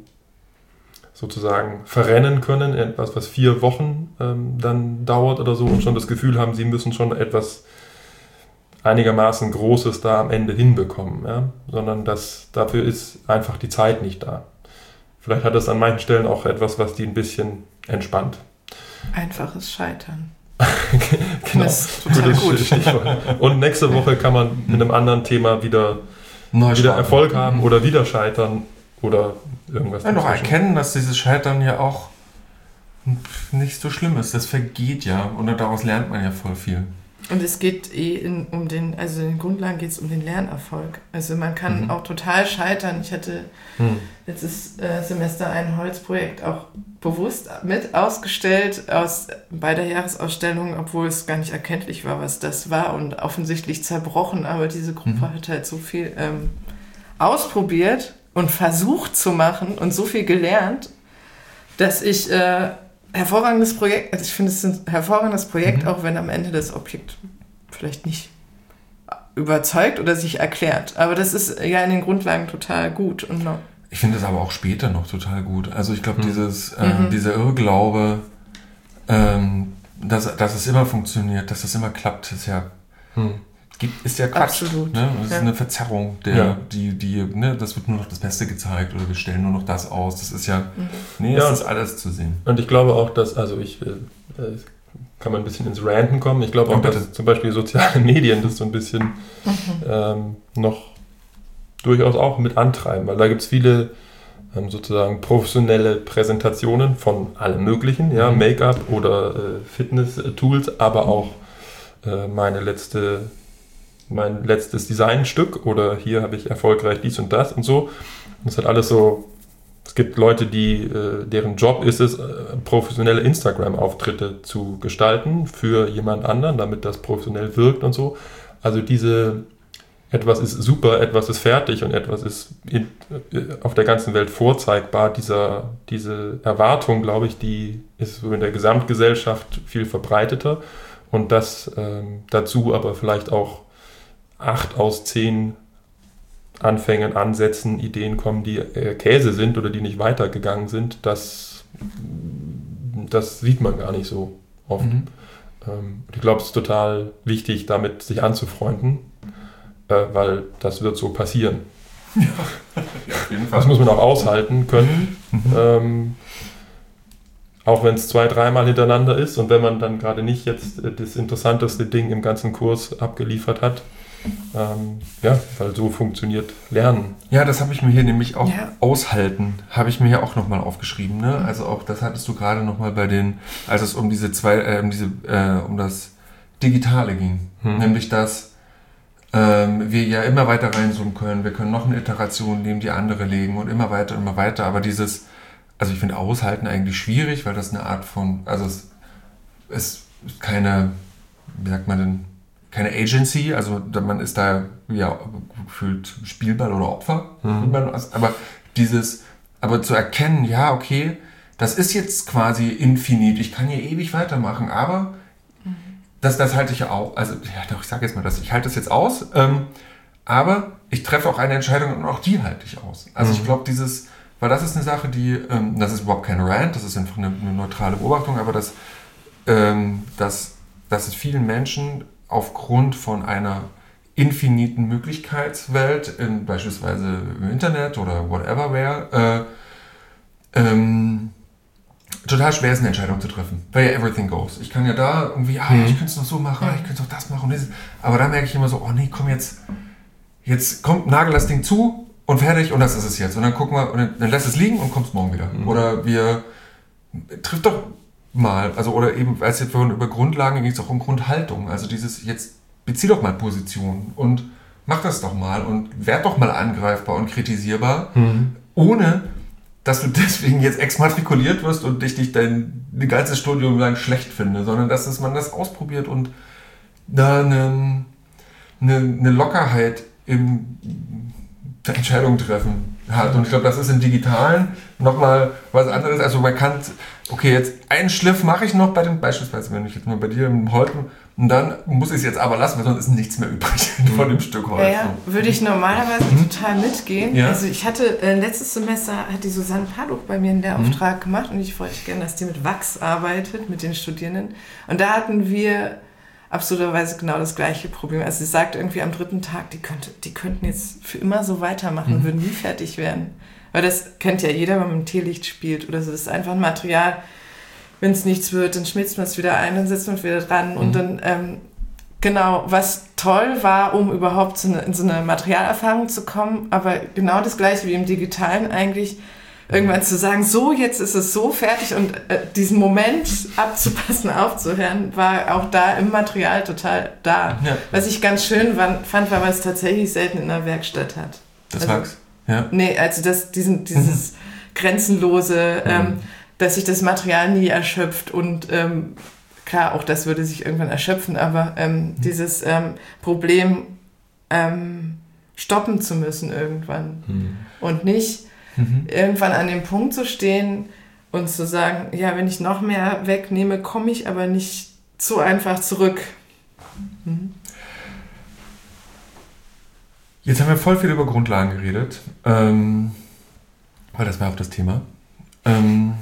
sozusagen verrennen können, etwas, was vier Wochen ähm, dann dauert oder so und schon das Gefühl haben, sie müssen schon etwas einigermaßen Großes da am Ende hinbekommen, ja? Sondern dass dafür ist einfach die Zeit nicht da. Vielleicht hat das an manchen Stellen auch etwas, was die ein bisschen entspannt. Einfaches Scheitern. Genau. Das ist total gut. Stichwort. Und nächste Woche kann man mit einem anderen Thema wieder, Neu wieder starten. Erfolg haben oder wieder scheitern oder irgendwas. Ja, noch dazwischen. erkennen, dass dieses Scheitern ja auch nicht so schlimm ist. Das vergeht ja und daraus lernt man ja voll viel. Und es geht eh in, um den, also in den Grundlagen geht es um den Lernerfolg. Also man kann Mhm. auch total scheitern. Ich hatte Hm. letztes äh, Semester ein Holzprojekt auch bewusst mit ausgestellt aus, bei der Jahresausstellung, obwohl es gar nicht erkenntlich war, was das war und offensichtlich zerbrochen. Aber diese Gruppe Mhm. hat halt so viel ähm, ausprobiert und versucht zu machen und so viel gelernt, dass ich äh, hervorragendes Projekt, also ich finde es ein hervorragendes Projekt, Mhm. auch wenn am Ende das Objekt vielleicht nicht überzeugt oder sich erklärt. Aber das ist ja in den Grundlagen total gut. Und noch, Ich finde es aber auch später noch total gut. Also ich glaube, Mhm. dieses, äh, Mhm. dieser Irrglaube, ähm, dass, dass es immer funktioniert, dass es immer klappt, ist ja, Hm. gibt, ist ja Quatsch. Absolut. Ne? Das Ja. ist eine Verzerrung. Der, Ja. die, die, ne? Das wird nur noch das Beste gezeigt oder wir stellen nur noch das aus. Das ist ja, nee, Ja, es ist und- alles zu sehen. Und ich glaube auch, dass, also ich äh, äh, kann man ein bisschen ins Ranten kommen. Ich glaube Oh, auch, bitte. dass zum Beispiel soziale Medien das so ein bisschen ähm, noch durchaus auch mit antreiben, weil da gibt es viele ähm, sozusagen professionelle Präsentationen von allem Möglichen, ja, Mhm. Make-up oder äh, Fitness-Tools, aber auch äh, meine letzte, mein letztes Designstück oder hier habe ich erfolgreich dies und das und so. Und das hat alles so. Es gibt Leute, die, äh, deren Job ist es, äh, professionelle Instagram-Auftritte zu gestalten für jemand anderen, damit das professionell wirkt und so. Also diese, etwas ist super, etwas ist fertig und etwas ist in, äh, auf der ganzen Welt vorzeigbar. Dieser, diese Erwartung, glaube ich, die ist so in der Gesamtgesellschaft viel verbreiteter und das ähm, dazu aber vielleicht auch acht aus zehn Anfängen, Ansätzen, Ideen kommen, die äh, Käse sind oder die nicht weitergegangen sind, das, das sieht man gar nicht so oft. Mhm. Ähm, ich glaube, es ist total wichtig, damit sich anzufreunden, äh, weil das wird so passieren. Auf jeden Das muss man auch aushalten können, Mhm. ähm, auch wenn es zwei, dreimal hintereinander ist und wenn man dann gerade nicht jetzt äh, das interessanteste Ding im ganzen Kurs abgeliefert hat, Ähm, ja, weil so funktioniert Lernen. Ja, das habe ich mir hier nämlich auch Ja. aushalten, habe ich mir hier auch nochmal aufgeschrieben. Ne? Also auch das hattest du gerade nochmal bei den, als es um diese zwei, äh, um diese, äh, um das Digitale ging. Hm. Nämlich, dass ähm, wir ja immer weiter reinzoomen können. Wir können noch eine Iteration neben die andere legen und immer weiter, immer weiter. Aber dieses, also ich finde aushalten eigentlich schwierig, weil das eine Art von, also es ist keine, wie sagt man denn, keine Agency, also man ist da ja gefühlt Spielball oder Opfer. Mhm. Aber dieses, aber zu erkennen, ja, okay, das ist jetzt quasi infinit, ich kann hier ewig weitermachen, aber mhm. das, das halte ich ja auch, also ja doch, ich sage jetzt mal das, ich halte das jetzt aus, ähm, aber ich treffe auch eine Entscheidung und auch die halte ich aus. Also mhm. ich glaube, dieses, weil das ist eine Sache, die, ähm, das ist überhaupt kein Rant, das ist einfach eine, eine neutrale Beobachtung, aber das, ähm, das, dass es vielen Menschen aufgrund von einer infiniten Möglichkeitswelt, in, beispielsweise im Internet oder whatever where, äh, ähm, total schwer ist, eine Entscheidung zu treffen, weil ja everything goes. Ich kann ja da irgendwie, ah, Mhm. ich könnte es noch so machen, ah, ich könnte es auch das machen. Und dieses. Aber da merke ich immer so, oh nee, komm jetzt, jetzt kommt, nagel das Ding zu und fertig und das ist es jetzt. Und dann gucken wir, und dann, dann lässt es liegen und kommt es morgen wieder. Mhm. Oder wir, trifft doch mal, also oder eben, als jetzt vorhin über Grundlagen ging es auch um Grundhaltung. Also dieses, jetzt bezieh doch mal Position und mach das doch mal und werd doch mal angreifbar und kritisierbar, mhm. ohne dass du deswegen jetzt exmatrikuliert wirst und ich dich dein, dein ganzes Studium lang schlecht finde, sondern dass das, man das ausprobiert und da eine, eine, eine Lockerheit im Entscheidung treffen hat. Und ich glaube, das ist im Digitalen nochmal was anderes. Also man kann, okay, jetzt einen Schliff mache ich noch bei den, beispielsweise, wenn ich jetzt mal bei dir im Holten, und dann muss ich es jetzt aber lassen, weil sonst ist nichts mehr übrig von dem Stück Holz. Ja, ja, würde ich normalerweise mhm. total mitgehen. Ja. Also ich hatte, äh, letztes Semester hat die Susanne Paduch bei mir einen Lehrauftrag mhm. gemacht und ich wollte gerne, dass die mit Wachs arbeitet, mit den Studierenden. Und da hatten wir absurderweise genau das gleiche Problem. Also sie sagt irgendwie am dritten Tag, die, könnte, die könnten jetzt für immer so weitermachen, mhm. würden nie fertig werden. Weil das kennt ja jeder, wenn man mit Teelicht spielt oder so. Das ist einfach ein Material, wenn es nichts wird, dann schmilzt man es wieder ein, dann setzt man es wieder dran. Mhm. Und dann, ähm, genau, was toll war, um überhaupt so eine, in so eine Materialerfahrung zu kommen, aber genau das Gleiche wie im Digitalen eigentlich, irgendwann zu sagen, so, jetzt ist es so fertig und äh, diesen Moment abzupassen, aufzuhören, war auch da im Material total da. Ja. Was ich ganz schön war, fand, war, was es tatsächlich selten in der Werkstatt hat. Das also, Wachs? Ja. Nee, also das, diesen, dieses mhm. grenzenlose, ähm, mhm. dass sich das Material nie erschöpft und ähm, klar, auch das würde sich irgendwann erschöpfen, aber ähm, mhm. dieses ähm, Problem ähm, stoppen zu müssen irgendwann mhm. und nicht Mhm. irgendwann an dem Punkt zu stehen und zu sagen, ja, wenn ich noch mehr wegnehme, komme ich aber nicht so einfach zurück. Mhm. Jetzt haben wir voll viel über Grundlagen geredet, ähm, weil das war auch das Thema. Ähm,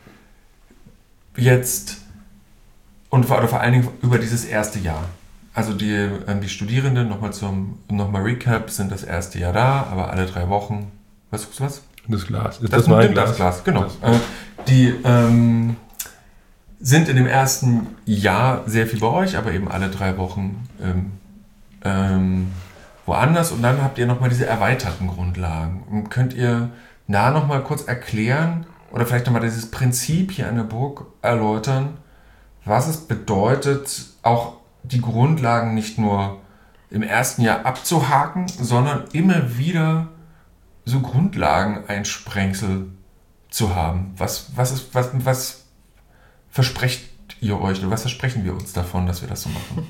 jetzt, und vor, oder vor allen Dingen über dieses erste Jahr. Also die, ähm, die Studierenden, nochmal zum nochmal Recap, sind das erste Jahr da, aber alle drei Wochen, was guckst du was? Das Glas. Ist das, das mein Glas? Das Glas, genau. Das. Äh, die ähm, sind in dem ersten Jahr sehr viel bei euch, aber eben alle drei Wochen ähm, ähm, woanders. Und dann habt ihr nochmal diese erweiterten Grundlagen. Und könnt ihr da nochmal kurz erklären oder vielleicht nochmal dieses Prinzip hier an der Burg erläutern, was es bedeutet, auch die Grundlagen nicht nur im ersten Jahr abzuhaken, sondern immer wieder so Grundlagen-Einsprengsel zu haben. Was, was, ist, was, was versprecht ihr euch oder was versprechen wir uns davon, dass wir das so machen?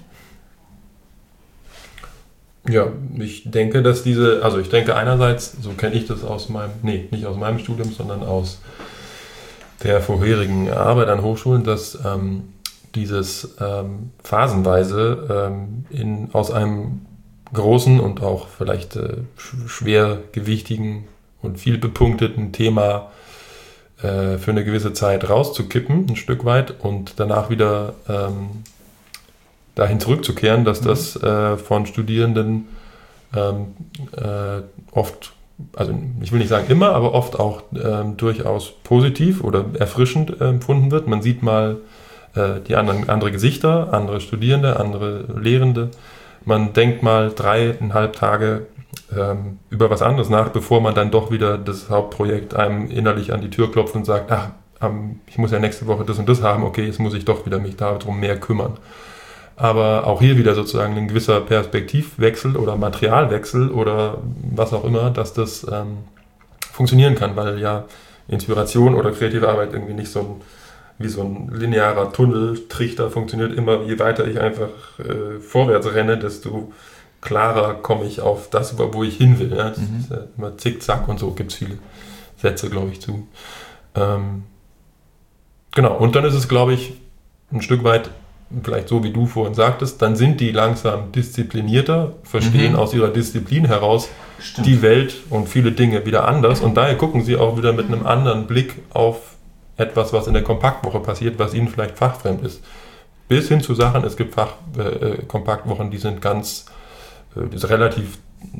Ja, ich denke, dass diese, also ich denke einerseits, so kenne ich das aus meinem, nee, nicht aus meinem Studium, sondern aus der vorherigen Arbeit an Hochschulen, dass ähm, dieses ähm, phasenweise ähm, in, aus einem großen und auch vielleicht äh, schwergewichtigen und viel bepunkteten Thema äh, für eine gewisse Zeit rauszukippen, ein Stück weit, und danach wieder ähm, dahin zurückzukehren, dass das äh, von Studierenden ähm, äh, oft, also ich will nicht sagen immer, aber oft auch ähm, durchaus positiv oder erfrischend äh, empfunden wird. Man sieht mal äh, die anderen, andere Gesichter, andere Studierende, andere Lehrende, man denkt mal dreieinhalb Tage ähm, über was anderes nach, bevor man dann doch wieder das Hauptprojekt einem innerlich an die Tür klopft und sagt, ach, ähm, ich muss ja nächste Woche das und das haben, okay, jetzt muss ich doch wieder mich darum mehr kümmern. Aber auch hier wieder sozusagen ein gewisser Perspektivwechsel oder Materialwechsel oder was auch immer, dass das ähm, funktionieren kann, weil ja Inspiration oder kreative Arbeit irgendwie nicht so ein, wie so ein linearer Tunneltrichter funktioniert. Immer je weiter ich einfach äh, vorwärts renne, desto klarer komme ich auf das, wo ich hin will. Ja? Das Mhm. ist ja immer zickzack und so gibt es viele Sätze, glaube ich, zu. Ähm, genau, und dann ist es, glaube ich, ein Stück weit vielleicht so, wie du vorhin sagtest, dann sind die langsam disziplinierter, verstehen Mhm. aus ihrer Disziplin heraus Stimmt. die Welt und viele Dinge wieder anders und daher gucken sie auch wieder mit einem anderen Blick auf etwas, was in der Kompaktwoche passiert, was ihnen vielleicht fachfremd ist. Bis hin zu Sachen, es gibt Fach, äh, Kompaktwochen, die sind ganz äh, die sind relativ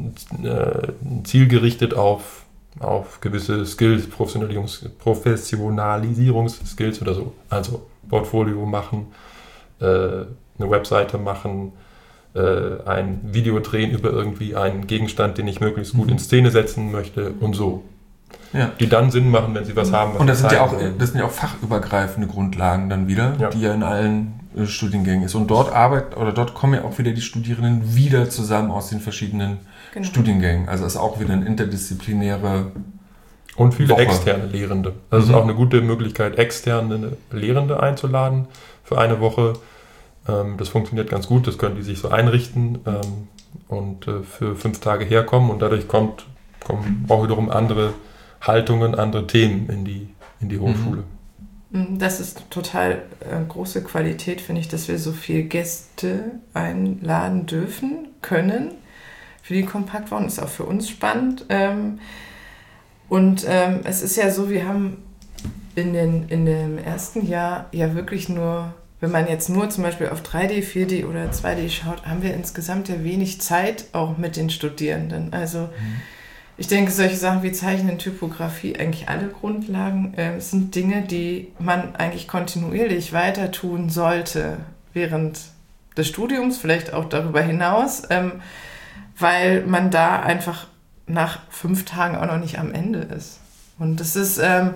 äh, zielgerichtet auf, auf gewisse Skills, Professionalisierungs- Professionalisierungsskills oder so. Also Portfolio machen, äh, eine Webseite machen, äh, ein Video drehen über irgendwie einen Gegenstand, den ich möglichst gut Mhm. in Szene setzen möchte und so. Ja. Die dann Sinn machen, wenn sie was haben. Was Und das sie sind ja auch, zeigen wollen. das sind ja auch fachübergreifende Grundlagen dann wieder, Ja. die ja in allen äh, Studiengängen ist. Und dort arbeitet, oder dort kommen ja auch wieder die Studierenden wieder zusammen aus den verschiedenen Genau. Studiengängen. Also es ist auch wieder eine interdisziplinäre. Und viele Woche. externe Lehrende. Das Mhm. ist auch eine gute Möglichkeit, externe Lehrende einzuladen für eine Woche. Ähm, das funktioniert ganz gut, das können die sich so einrichten ähm, und äh, für fünf Tage herkommen und dadurch kommt, kommen auch wiederum andere Haltungen, andere Themen in die, in die Hochschule. Das ist total äh, große Qualität, finde ich, dass wir so viele Gäste einladen dürfen, können. Für die Kompaktwochen ist auch für uns spannend. Ähm, und ähm, es ist ja so, wir haben in, den, in dem ersten Jahr ja wirklich nur, wenn man jetzt nur zum Beispiel auf drei D, vier D oder zwei D schaut, haben wir insgesamt ja wenig Zeit auch mit den Studierenden. Also ich denke, solche Sachen wie Zeichnen, Typografie, eigentlich alle Grundlagen, äh, sind Dinge, die man eigentlich kontinuierlich weiter tun sollte während des Studiums, vielleicht auch darüber hinaus, ähm, weil man da einfach nach fünf Tagen auch noch nicht am Ende ist. Und das ist ähm,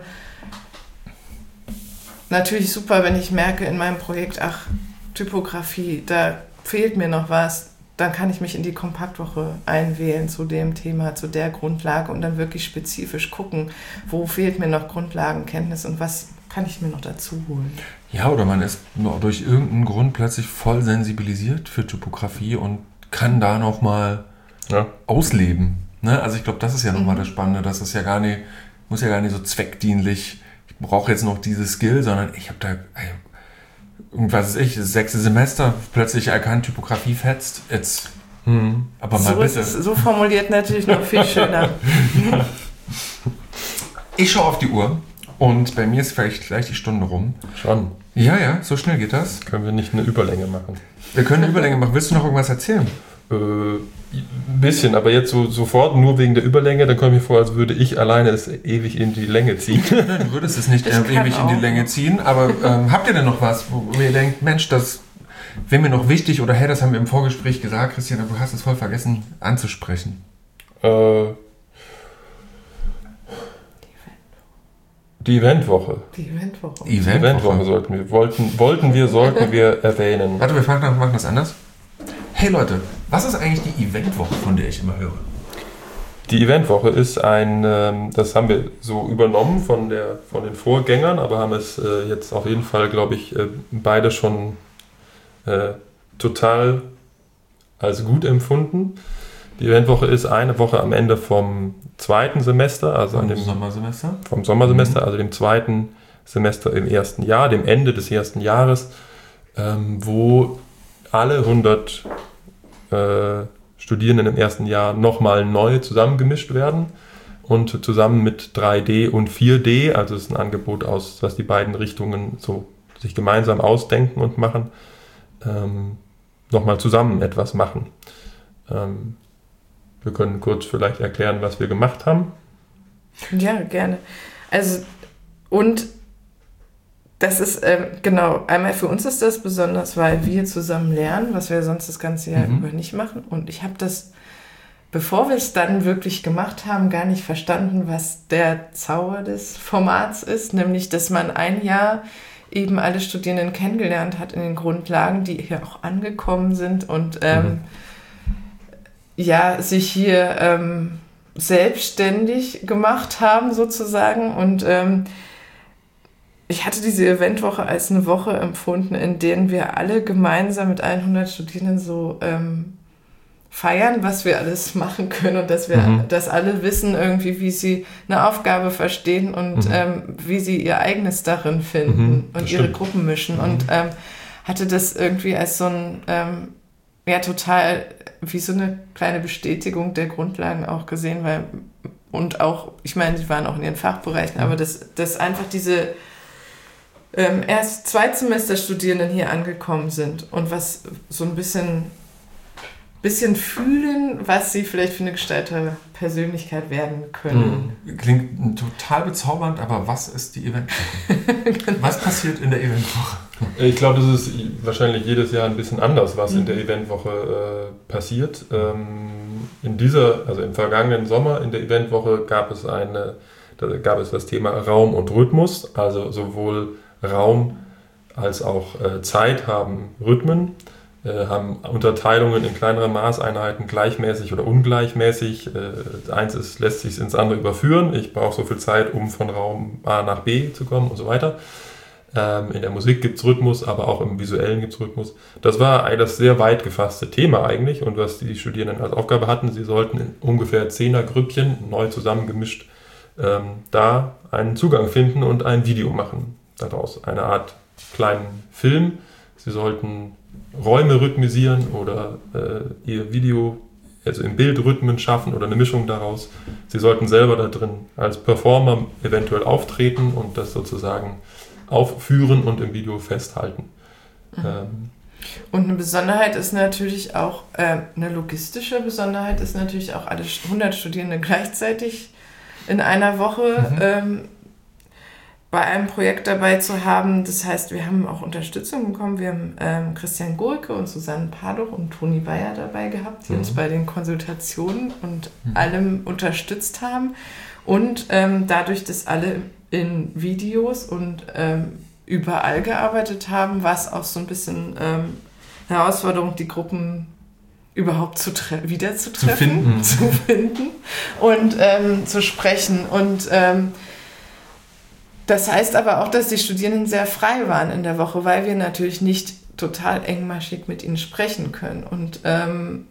natürlich super, wenn ich merke in meinem Projekt, ach, Typografie, da fehlt mir noch was, dann kann ich mich in die Kompaktwoche einwählen zu dem Thema, zu der Grundlage und dann wirklich spezifisch gucken, wo fehlt mir noch Grundlagenkenntnis und was kann ich mir noch dazu holen. Ja, oder man ist nur durch irgendeinen Grund plötzlich voll sensibilisiert für Typografie und kann da nochmal Ja. ausleben. Ne? Also ich glaube, das ist ja nochmal Mhm. das Spannende, dass es ja gar nicht, muss ja gar nicht so zweckdienlich, ich brauche jetzt noch diese Skill, sondern ich habe da, ey, irgendwas weiß ich, das sechste Semester, plötzlich erkannt, Typografie fetzt, jetzt, Mhm. aber mal So, ist bitte. es, so formuliert natürlich noch viel schöner. Ich schaue auf die Uhr und bei mir ist vielleicht gleich die Stunde rum. Schon. Ja, ja, so schnell geht das. Können wir nicht eine Überlänge machen? Wir können eine Überlänge machen. Willst du noch irgendwas erzählen? Äh, ein bisschen, aber jetzt so sofort nur wegen der Überlänge, dann komme ich mir vor, als würde ich alleine es ewig in die Länge ziehen. Nein, du würdest es nicht Ich äh, kann ewig in die auch. Länge ziehen, aber ähm, habt ihr denn noch was, wo ihr denkt, Mensch, das wäre mir noch wichtig oder hey, das haben wir im Vorgespräch gesagt, Christian, aber du hast es voll vergessen anzusprechen. äh, die Eventwoche. Die Eventwoche. Die Eventwoche sollten wir, wollten, wollten wir, sollten wir erwähnen. Warte, wir fangen- machen das anders. Hey Leute, was ist eigentlich die Eventwoche, von der ich immer höre? Die Eventwoche ist ein, ähm, das haben wir so übernommen von, der, von den Vorgängern, aber haben es äh, jetzt auf jeden Fall, glaube ich, äh, beide schon äh, total als gut empfunden. Die Eventwoche ist eine Woche am Ende vom zweiten Semester, also an dem Sommersemester? vom Sommersemester, also dem zweiten Semester im ersten Jahr, dem Ende des ersten Jahres, ähm, wo alle hundert äh, Studierenden im ersten Jahr nochmal neu zusammengemischt werden und zusammen mit drei D und vier D, also es ist ein Angebot aus, was die beiden Richtungen so sich gemeinsam ausdenken und machen, ähm, nochmal zusammen etwas machen. Ähm, wir können kurz vielleicht erklären, was wir gemacht haben. Ja, gerne. Also, und Das ist, ähm, genau, einmal für uns ist das besonders, weil wir zusammen lernen, was wir sonst das ganze Jahr Mhm. über nicht machen. Und ich habe das, bevor wir es dann wirklich gemacht haben, gar nicht verstanden, was der Zauber des Formats ist. Nämlich, dass man ein Jahr eben alle Studierenden kennengelernt hat in den Grundlagen, die hier auch angekommen sind und ähm, Mhm. ja, sich hier ähm, selbstständig gemacht haben sozusagen. Und ähm, ich hatte diese Eventwoche als eine Woche empfunden, in der wir alle gemeinsam mit hundert Studierenden so ähm, feiern, was wir alles machen können und dass wir, Mhm. dass alle wissen irgendwie, wie sie eine Aufgabe verstehen und Mhm. ähm, wie sie ihr eigenes darin finden Mhm, das und ihre stimmt. Gruppen mischen und ähm, hatte das irgendwie als so ein, ähm, ja, total wie so eine kleine Bestätigung der Grundlagen auch gesehen, weil, und auch, ich meine, sie waren auch in ihren Fachbereichen, aber dass, dass einfach diese ähm, erst Zweitsemester-Studierenden hier angekommen sind und was so ein bisschen, bisschen fühlen, was sie vielleicht für eine Gestalterpersönlichkeit werden können. Klingt total bezaubernd, aber was ist die Eventwoche? Was passiert in der Eventwoche? Ich glaube, das ist wahrscheinlich jedes Jahr ein bisschen anders, was in der Eventwoche äh, passiert. Ähm, in dieser, also im vergangenen Sommer in der Eventwoche gab es eine, da gab es das Thema Raum und Rhythmus, also sowohl Raum als auch äh, Zeit haben Rhythmen, äh, haben Unterteilungen in kleinere Maßeinheiten gleichmäßig oder ungleichmäßig. Äh, eins ist, lässt sich ins andere überführen. Ich brauche so viel Zeit, um von Raum A nach B zu kommen und so weiter. Ähm, in der Musik gibt es Rhythmus, aber auch im Visuellen gibt es Rhythmus. Das war ein- das sehr weit gefasste Thema eigentlich und was die Studierenden als Aufgabe hatten, sie sollten in ungefähr Zehner-Grüppchen, neu zusammengemischt, ähm, da einen Zugang finden und ein Video machen daraus. Eine Art kleinen Film. Sie sollten Räume rhythmisieren oder äh, ihr Video, also im Bild Rhythmen schaffen oder eine Mischung daraus. Sie sollten selber da drin als Performer eventuell auftreten und das sozusagen aufführen und im Video festhalten. Mhm. Ähm, Und eine Besonderheit ist natürlich auch, äh, eine logistische Besonderheit ist natürlich auch alle hundert Studierende gleichzeitig in einer Woche Mhm. ähm, bei einem Projekt dabei zu haben. Das heißt, wir haben auch Unterstützung bekommen. Wir haben ähm, Christian Gurke und Susanne Padoch und Toni Bayer dabei gehabt, die Mhm. uns bei den Konsultationen und Mhm. allem unterstützt haben. Und ähm, dadurch, dass alle in Videos und ähm, überall gearbeitet haben, war es auch so ein bisschen ähm, Herausforderung, die Gruppen überhaupt zu tre- wieder zu treffen, Zu finden. zu finden und ähm, zu sprechen. Und ähm, das heißt aber auch, dass die Studierenden sehr frei waren in der Woche, weil wir natürlich nicht total engmaschig mit ihnen sprechen können. Und ähm,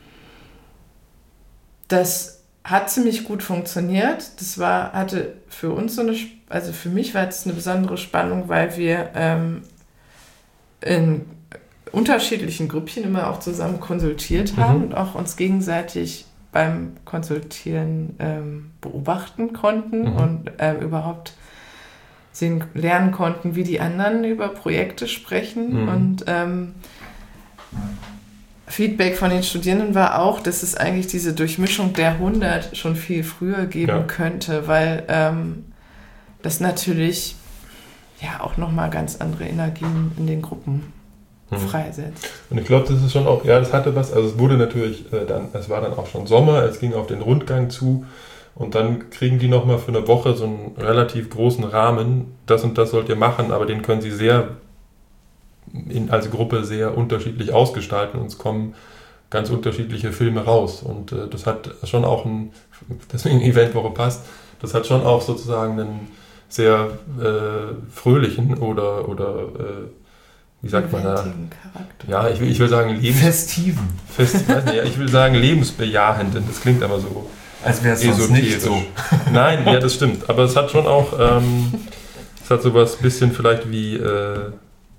das hat ziemlich gut funktioniert. Das war, hatte für uns so eine, also für mich war das eine besondere Spannung, weil wir ähm, in unterschiedlichen Grüppchen immer auch zusammen konsultiert haben Mhm. und auch uns gegenseitig beim Konsultieren ähm, beobachten konnten Mhm. und ähm, überhaupt sehen, lernen konnten, wie die anderen über Projekte sprechen. Mhm. Und ähm, Feedback von den Studierenden war auch, dass es eigentlich diese Durchmischung der hundert schon viel früher geben Ja. könnte, weil ähm, das natürlich ja auch nochmal ganz andere Energien in den Gruppen Mhm. freisetzt. Und ich glaube, das ist schon auch, ja, das hatte was, also es wurde natürlich äh, dann, es war dann auch schon Sommer, es ging auf den Rundgang zu und dann kriegen die nochmal für eine Woche so einen relativ großen Rahmen, das und das sollt ihr machen, aber den können sie sehr in, als Gruppe sehr unterschiedlich ausgestalten und es kommen ganz unterschiedliche Filme raus und äh, das hat schon auch ein, deswegen Eventwoche passt, das hat schon auch sozusagen einen sehr äh, fröhlichen oder, oder äh, wie sagt man da? Eventigen Charakter. Ja, ich will, ich will sagen Lebens... Festiven. Fest, weiß nicht, ja, ich will sagen lebensbejahenden. Das klingt aber so Als wäre es sonst nicht so. Nein, ja, das stimmt. Aber es hat schon auch, ähm, es hat sowas bisschen vielleicht wie äh,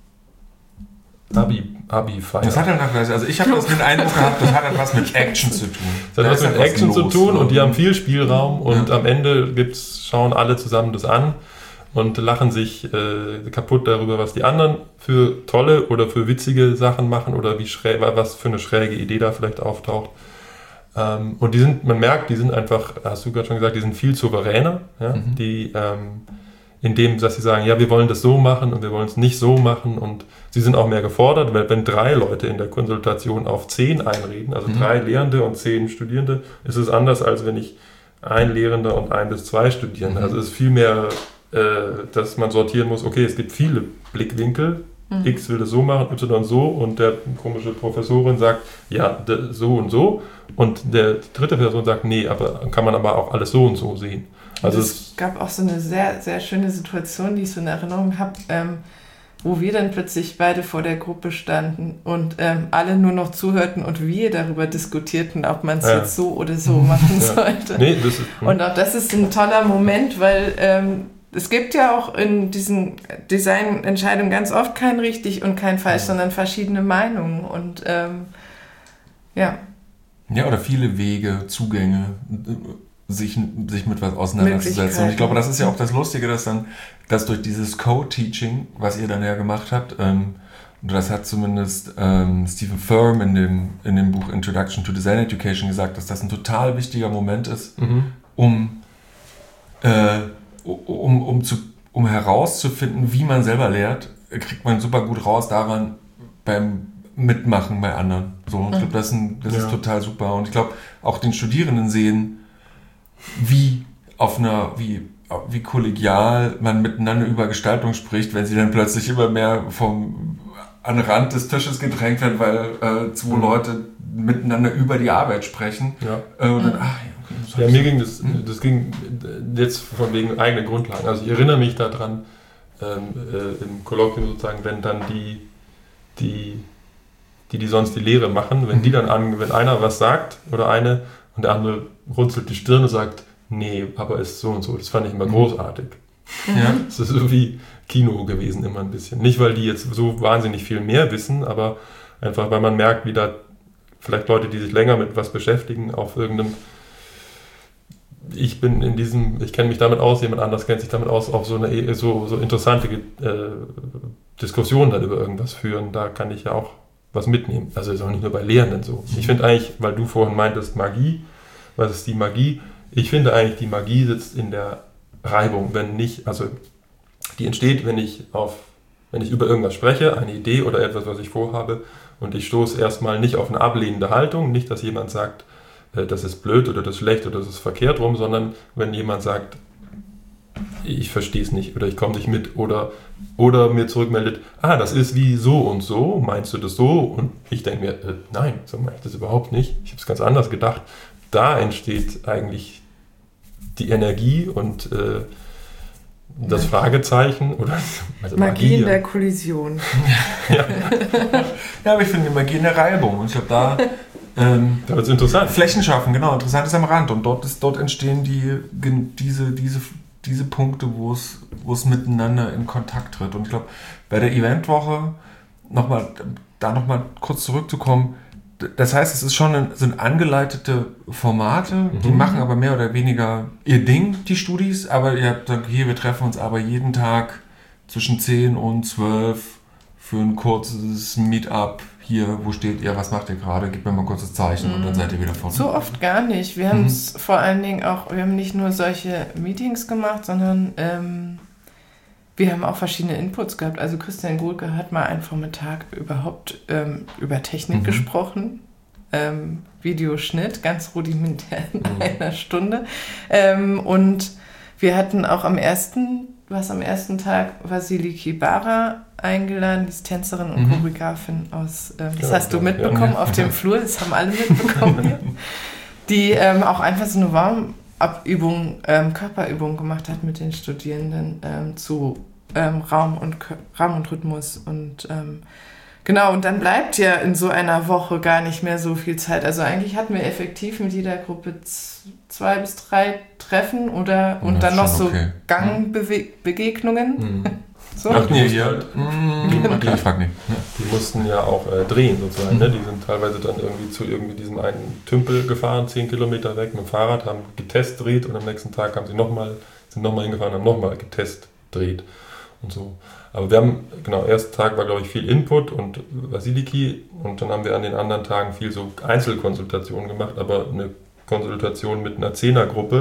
Abi, Abi-Feier. Das hat dann auch, also ich habe das den Eindruck gehabt, das hat etwas mit Action zu tun. Das hat was Da mit ist Action etwas zu los, tun und die ne? haben viel Spielraum und Ja. am Ende gibt's, schauen alle zusammen das an und lachen sich äh, kaputt darüber, was die anderen für tolle oder für witzige Sachen machen oder wie schräg, was für eine schräge Idee da vielleicht auftaucht. Ähm, und die sind, man merkt, die sind einfach, hast du gerade schon gesagt, die sind viel souveräner. Ja? Mhm. Die ähm, indem dass sie sagen, ja, wir wollen das so machen und wir wollen es nicht so machen und sie sind auch mehr gefordert, weil wenn drei Leute in der Konsultation auf zehn einreden, also mhm. drei Lehrende und zehn Studierende, ist es anders, als wenn ich ein Lehrender und ein bis zwei Studierende. Mhm. Also es ist viel mehr, äh, dass man sortieren muss, okay, es gibt viele Blickwinkel, mhm. X will das so machen, Y so und der komische Professorin sagt, ja, so und so und der dritte Person sagt, nee, aber kann man aber auch alles so und so sehen. Also es, es gab auch so eine sehr, sehr schöne Situation, die ich so in Erinnerung habe, ähm, wo wir dann plötzlich beide vor der Gruppe standen und ähm, alle nur noch zuhörten und wir darüber diskutierten, ob man es ja. jetzt so oder so machen ja. sollte. Nee, das ist, und auch das ist ein toller Moment, weil ähm, es gibt ja auch in diesen Designentscheidungen ganz oft kein richtig und kein falsch, ja. sondern verschiedene Meinungen und ähm, ja. Ja, oder viele Wege, Zugänge, sich, sich mit was auseinanderzusetzen. Und ich glaube, das ist ja auch das Lustige, dass dann, dass durch dieses Co-Teaching, was ihr dann ja gemacht habt, ähm, und das hat zumindest ähm, Stephen Thurm in dem, in dem Buch Introduction to Design Education gesagt, dass das ein total wichtiger Moment ist, mhm. um, äh, um, um, zu, um herauszufinden, wie man selber lehrt, kriegt man super gut raus daran, beim Mitmachen bei anderen. So, und ich glaube, das, ist, ein, das ja. ist total super. Und ich glaube, auch den Studierenden sehen, wie auf einer, wie, wie kollegial man miteinander über Gestaltung spricht, wenn sie dann plötzlich immer mehr vom an den Rand des Tisches gedrängt werden, weil äh, zwei mhm. Leute miteinander über die Arbeit sprechen. Ja. Äh, und dann, ach, ja, okay, ja, mir ging das, hm? das ging jetzt von wegen eigener Grundlagen. Also ich erinnere mich daran, ähm, äh, im Kolloquium sozusagen, wenn dann die, die, die, die sonst die Lehre machen, wenn mhm. die dann an, wenn einer was sagt oder eine und der andere runzelt die Stirn und sagt, nee, aber ist so und so. Das fand ich immer mhm. großartig. Ja. Das ist so wie Kino gewesen immer ein bisschen. Nicht, weil die jetzt so wahnsinnig viel mehr wissen, aber einfach, weil man merkt, wie da vielleicht Leute, die sich länger mit was beschäftigen, auf irgendeinem, ich bin in diesem, ich kenne mich damit aus, jemand anders kennt sich damit aus, auf so eine so, so interessante äh, Diskussion dann über irgendwas führen. Da kann ich ja auch was mitnehmen. Also ist auch nicht nur bei Lehrenden so. Ich finde eigentlich, weil du vorhin meintest, Magie, was ist die Magie? Ich finde eigentlich, die Magie sitzt in der Reibung, wenn nicht, also die entsteht, wenn ich auf, wenn ich über irgendwas spreche, eine Idee oder etwas, was ich vorhabe, und ich stoße erstmal nicht auf eine ablehnende Haltung, nicht, dass jemand sagt, äh, das ist blöd oder das ist schlecht oder das ist verkehrt rum, sondern wenn jemand sagt, ich verstehe es nicht oder ich komme nicht mit oder, oder mir zurückmeldet, ah, das ist wie so und so, meinst du das so? Und ich denke mir, äh, nein, so meine ich das überhaupt nicht, ich habe es ganz anders gedacht. Da entsteht eigentlich die Energie und äh, das Fragezeichen oder also Magie, Magie in der Kollision. ja. ja, aber ich finde die Magie in der Reibung und ich glaube da ähm, da wird's interessant. Flächen schaffen, genau, interessant ist am Rand und dort, ist, dort entstehen die, diese, diese, diese Punkte, wo es, wo es miteinander in Kontakt tritt und ich glaube, bei der Eventwoche nochmal, da nochmal kurz zurückzukommen, das heißt, es ist schon ein, sind angeleitete Formate, mhm. die machen aber mehr oder weniger ihr Ding, die Studis, aber ihr habt gesagt, hier, wir treffen uns aber jeden Tag zwischen zehn und zwölf für ein kurzes Meetup. Hier, wo steht ihr, was macht ihr gerade? Gebt mir mal ein kurzes Zeichen mhm. und dann seid ihr wieder vorne. So oft gar nicht. Wir haben es mhm. vor allen Dingen auch, wir haben nicht nur solche Meetings gemacht, sondern ähm, wir haben auch verschiedene Inputs gehabt. Also Christian Gohlke hat mal einen Vormittag überhaupt ähm, über Technik mhm. gesprochen. Ähm, Videoschnitt, ganz rudimentär in mhm. einer Stunde. Ähm, und wir hatten auch am ersten, was am ersten Tag Vasiliki Bara eingeladen, die ist Tänzerin und mhm. Choreografin aus, ähm, das ja, hast du ja, mitbekommen ja, auf dem Flur, das haben alle mitbekommen hier, die ähm, auch einfach so eine Warm- Abübung, ähm, Körperübung gemacht hat mit den Studierenden ähm, zu ähm, Raum und Raum und Rhythmus und ähm, genau, und dann bleibt ja in so einer Woche gar nicht mehr so viel Zeit. Also eigentlich hatten wir effektiv mit jeder Gruppe z- zwei bis drei Treffen oder und dann noch so okay. Gangbegegnungen. Mhm. So. Ach nee, die, halt, die, die, die mussten ja auch äh, drehen sozusagen. Mhm. Ne? Die sind teilweise dann irgendwie zu irgendwie diesem einen Tümpel gefahren, zehn Kilometer weg mit dem Fahrrad, haben getestdreht und am nächsten Tag haben sie nochmal, sind nochmal hingefahren, haben nochmal getestdreht und so. Aber wir haben, genau, erster Tag war glaube ich viel Input und Vasiliki und dann haben wir an den anderen Tagen viel so Einzelkonsultationen gemacht, aber eine Konsultation mit einer Zehnergruppe,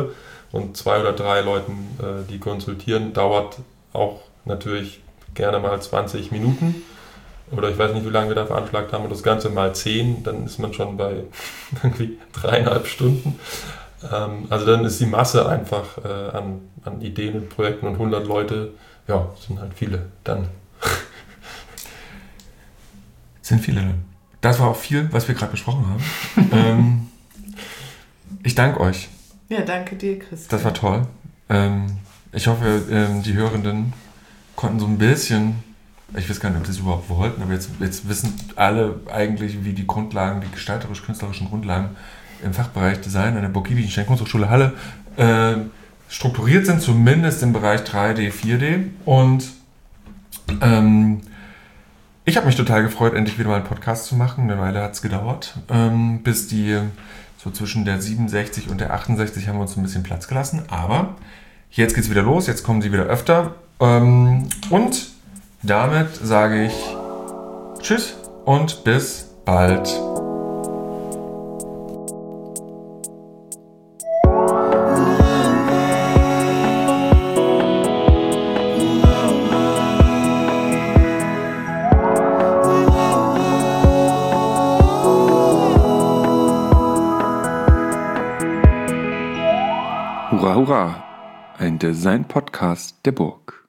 und zwei oder drei Leuten, äh, die konsultieren, dauert auch natürlich gerne mal zwanzig Minuten. Oder ich weiß nicht, wie lange wir da veranschlagt haben, und das Ganze mal zehn, dann ist man schon bei irgendwie dreieinhalb Stunden. Ähm, also dann ist die Masse einfach äh, an, an Ideen und Projekten, und hundert Leute, ja, sind halt viele dann. Sind viele. Das war auch viel, was wir gerade besprochen haben. ähm, ich danke euch. Ja, danke dir, Christian. Das war toll. Ähm, ich hoffe, ähm, die Hörenden konnten so ein bisschen, ich weiß gar nicht, ob sie es überhaupt wollten, aber jetzt, jetzt wissen alle eigentlich, wie die Grundlagen, die gestalterisch-künstlerischen Grundlagen im Fachbereich Design an der Burg Giebichenstein Kunsthochschule Halle äh, strukturiert sind, zumindest im Bereich drei D, vier D. Und ähm, ich habe mich total gefreut, endlich wieder mal einen Podcast zu machen. Eine Weile hat es gedauert, ähm, bis die so zwischen der siebenundsechzig und der achtundsechzig haben wir uns ein bisschen Platz gelassen. Aber jetzt geht's wieder los, jetzt kommen sie wieder öfter. Ähm, und damit sage ich Tschüss und bis bald. Hurra, hurra! Ein Design-Podcast der Burg.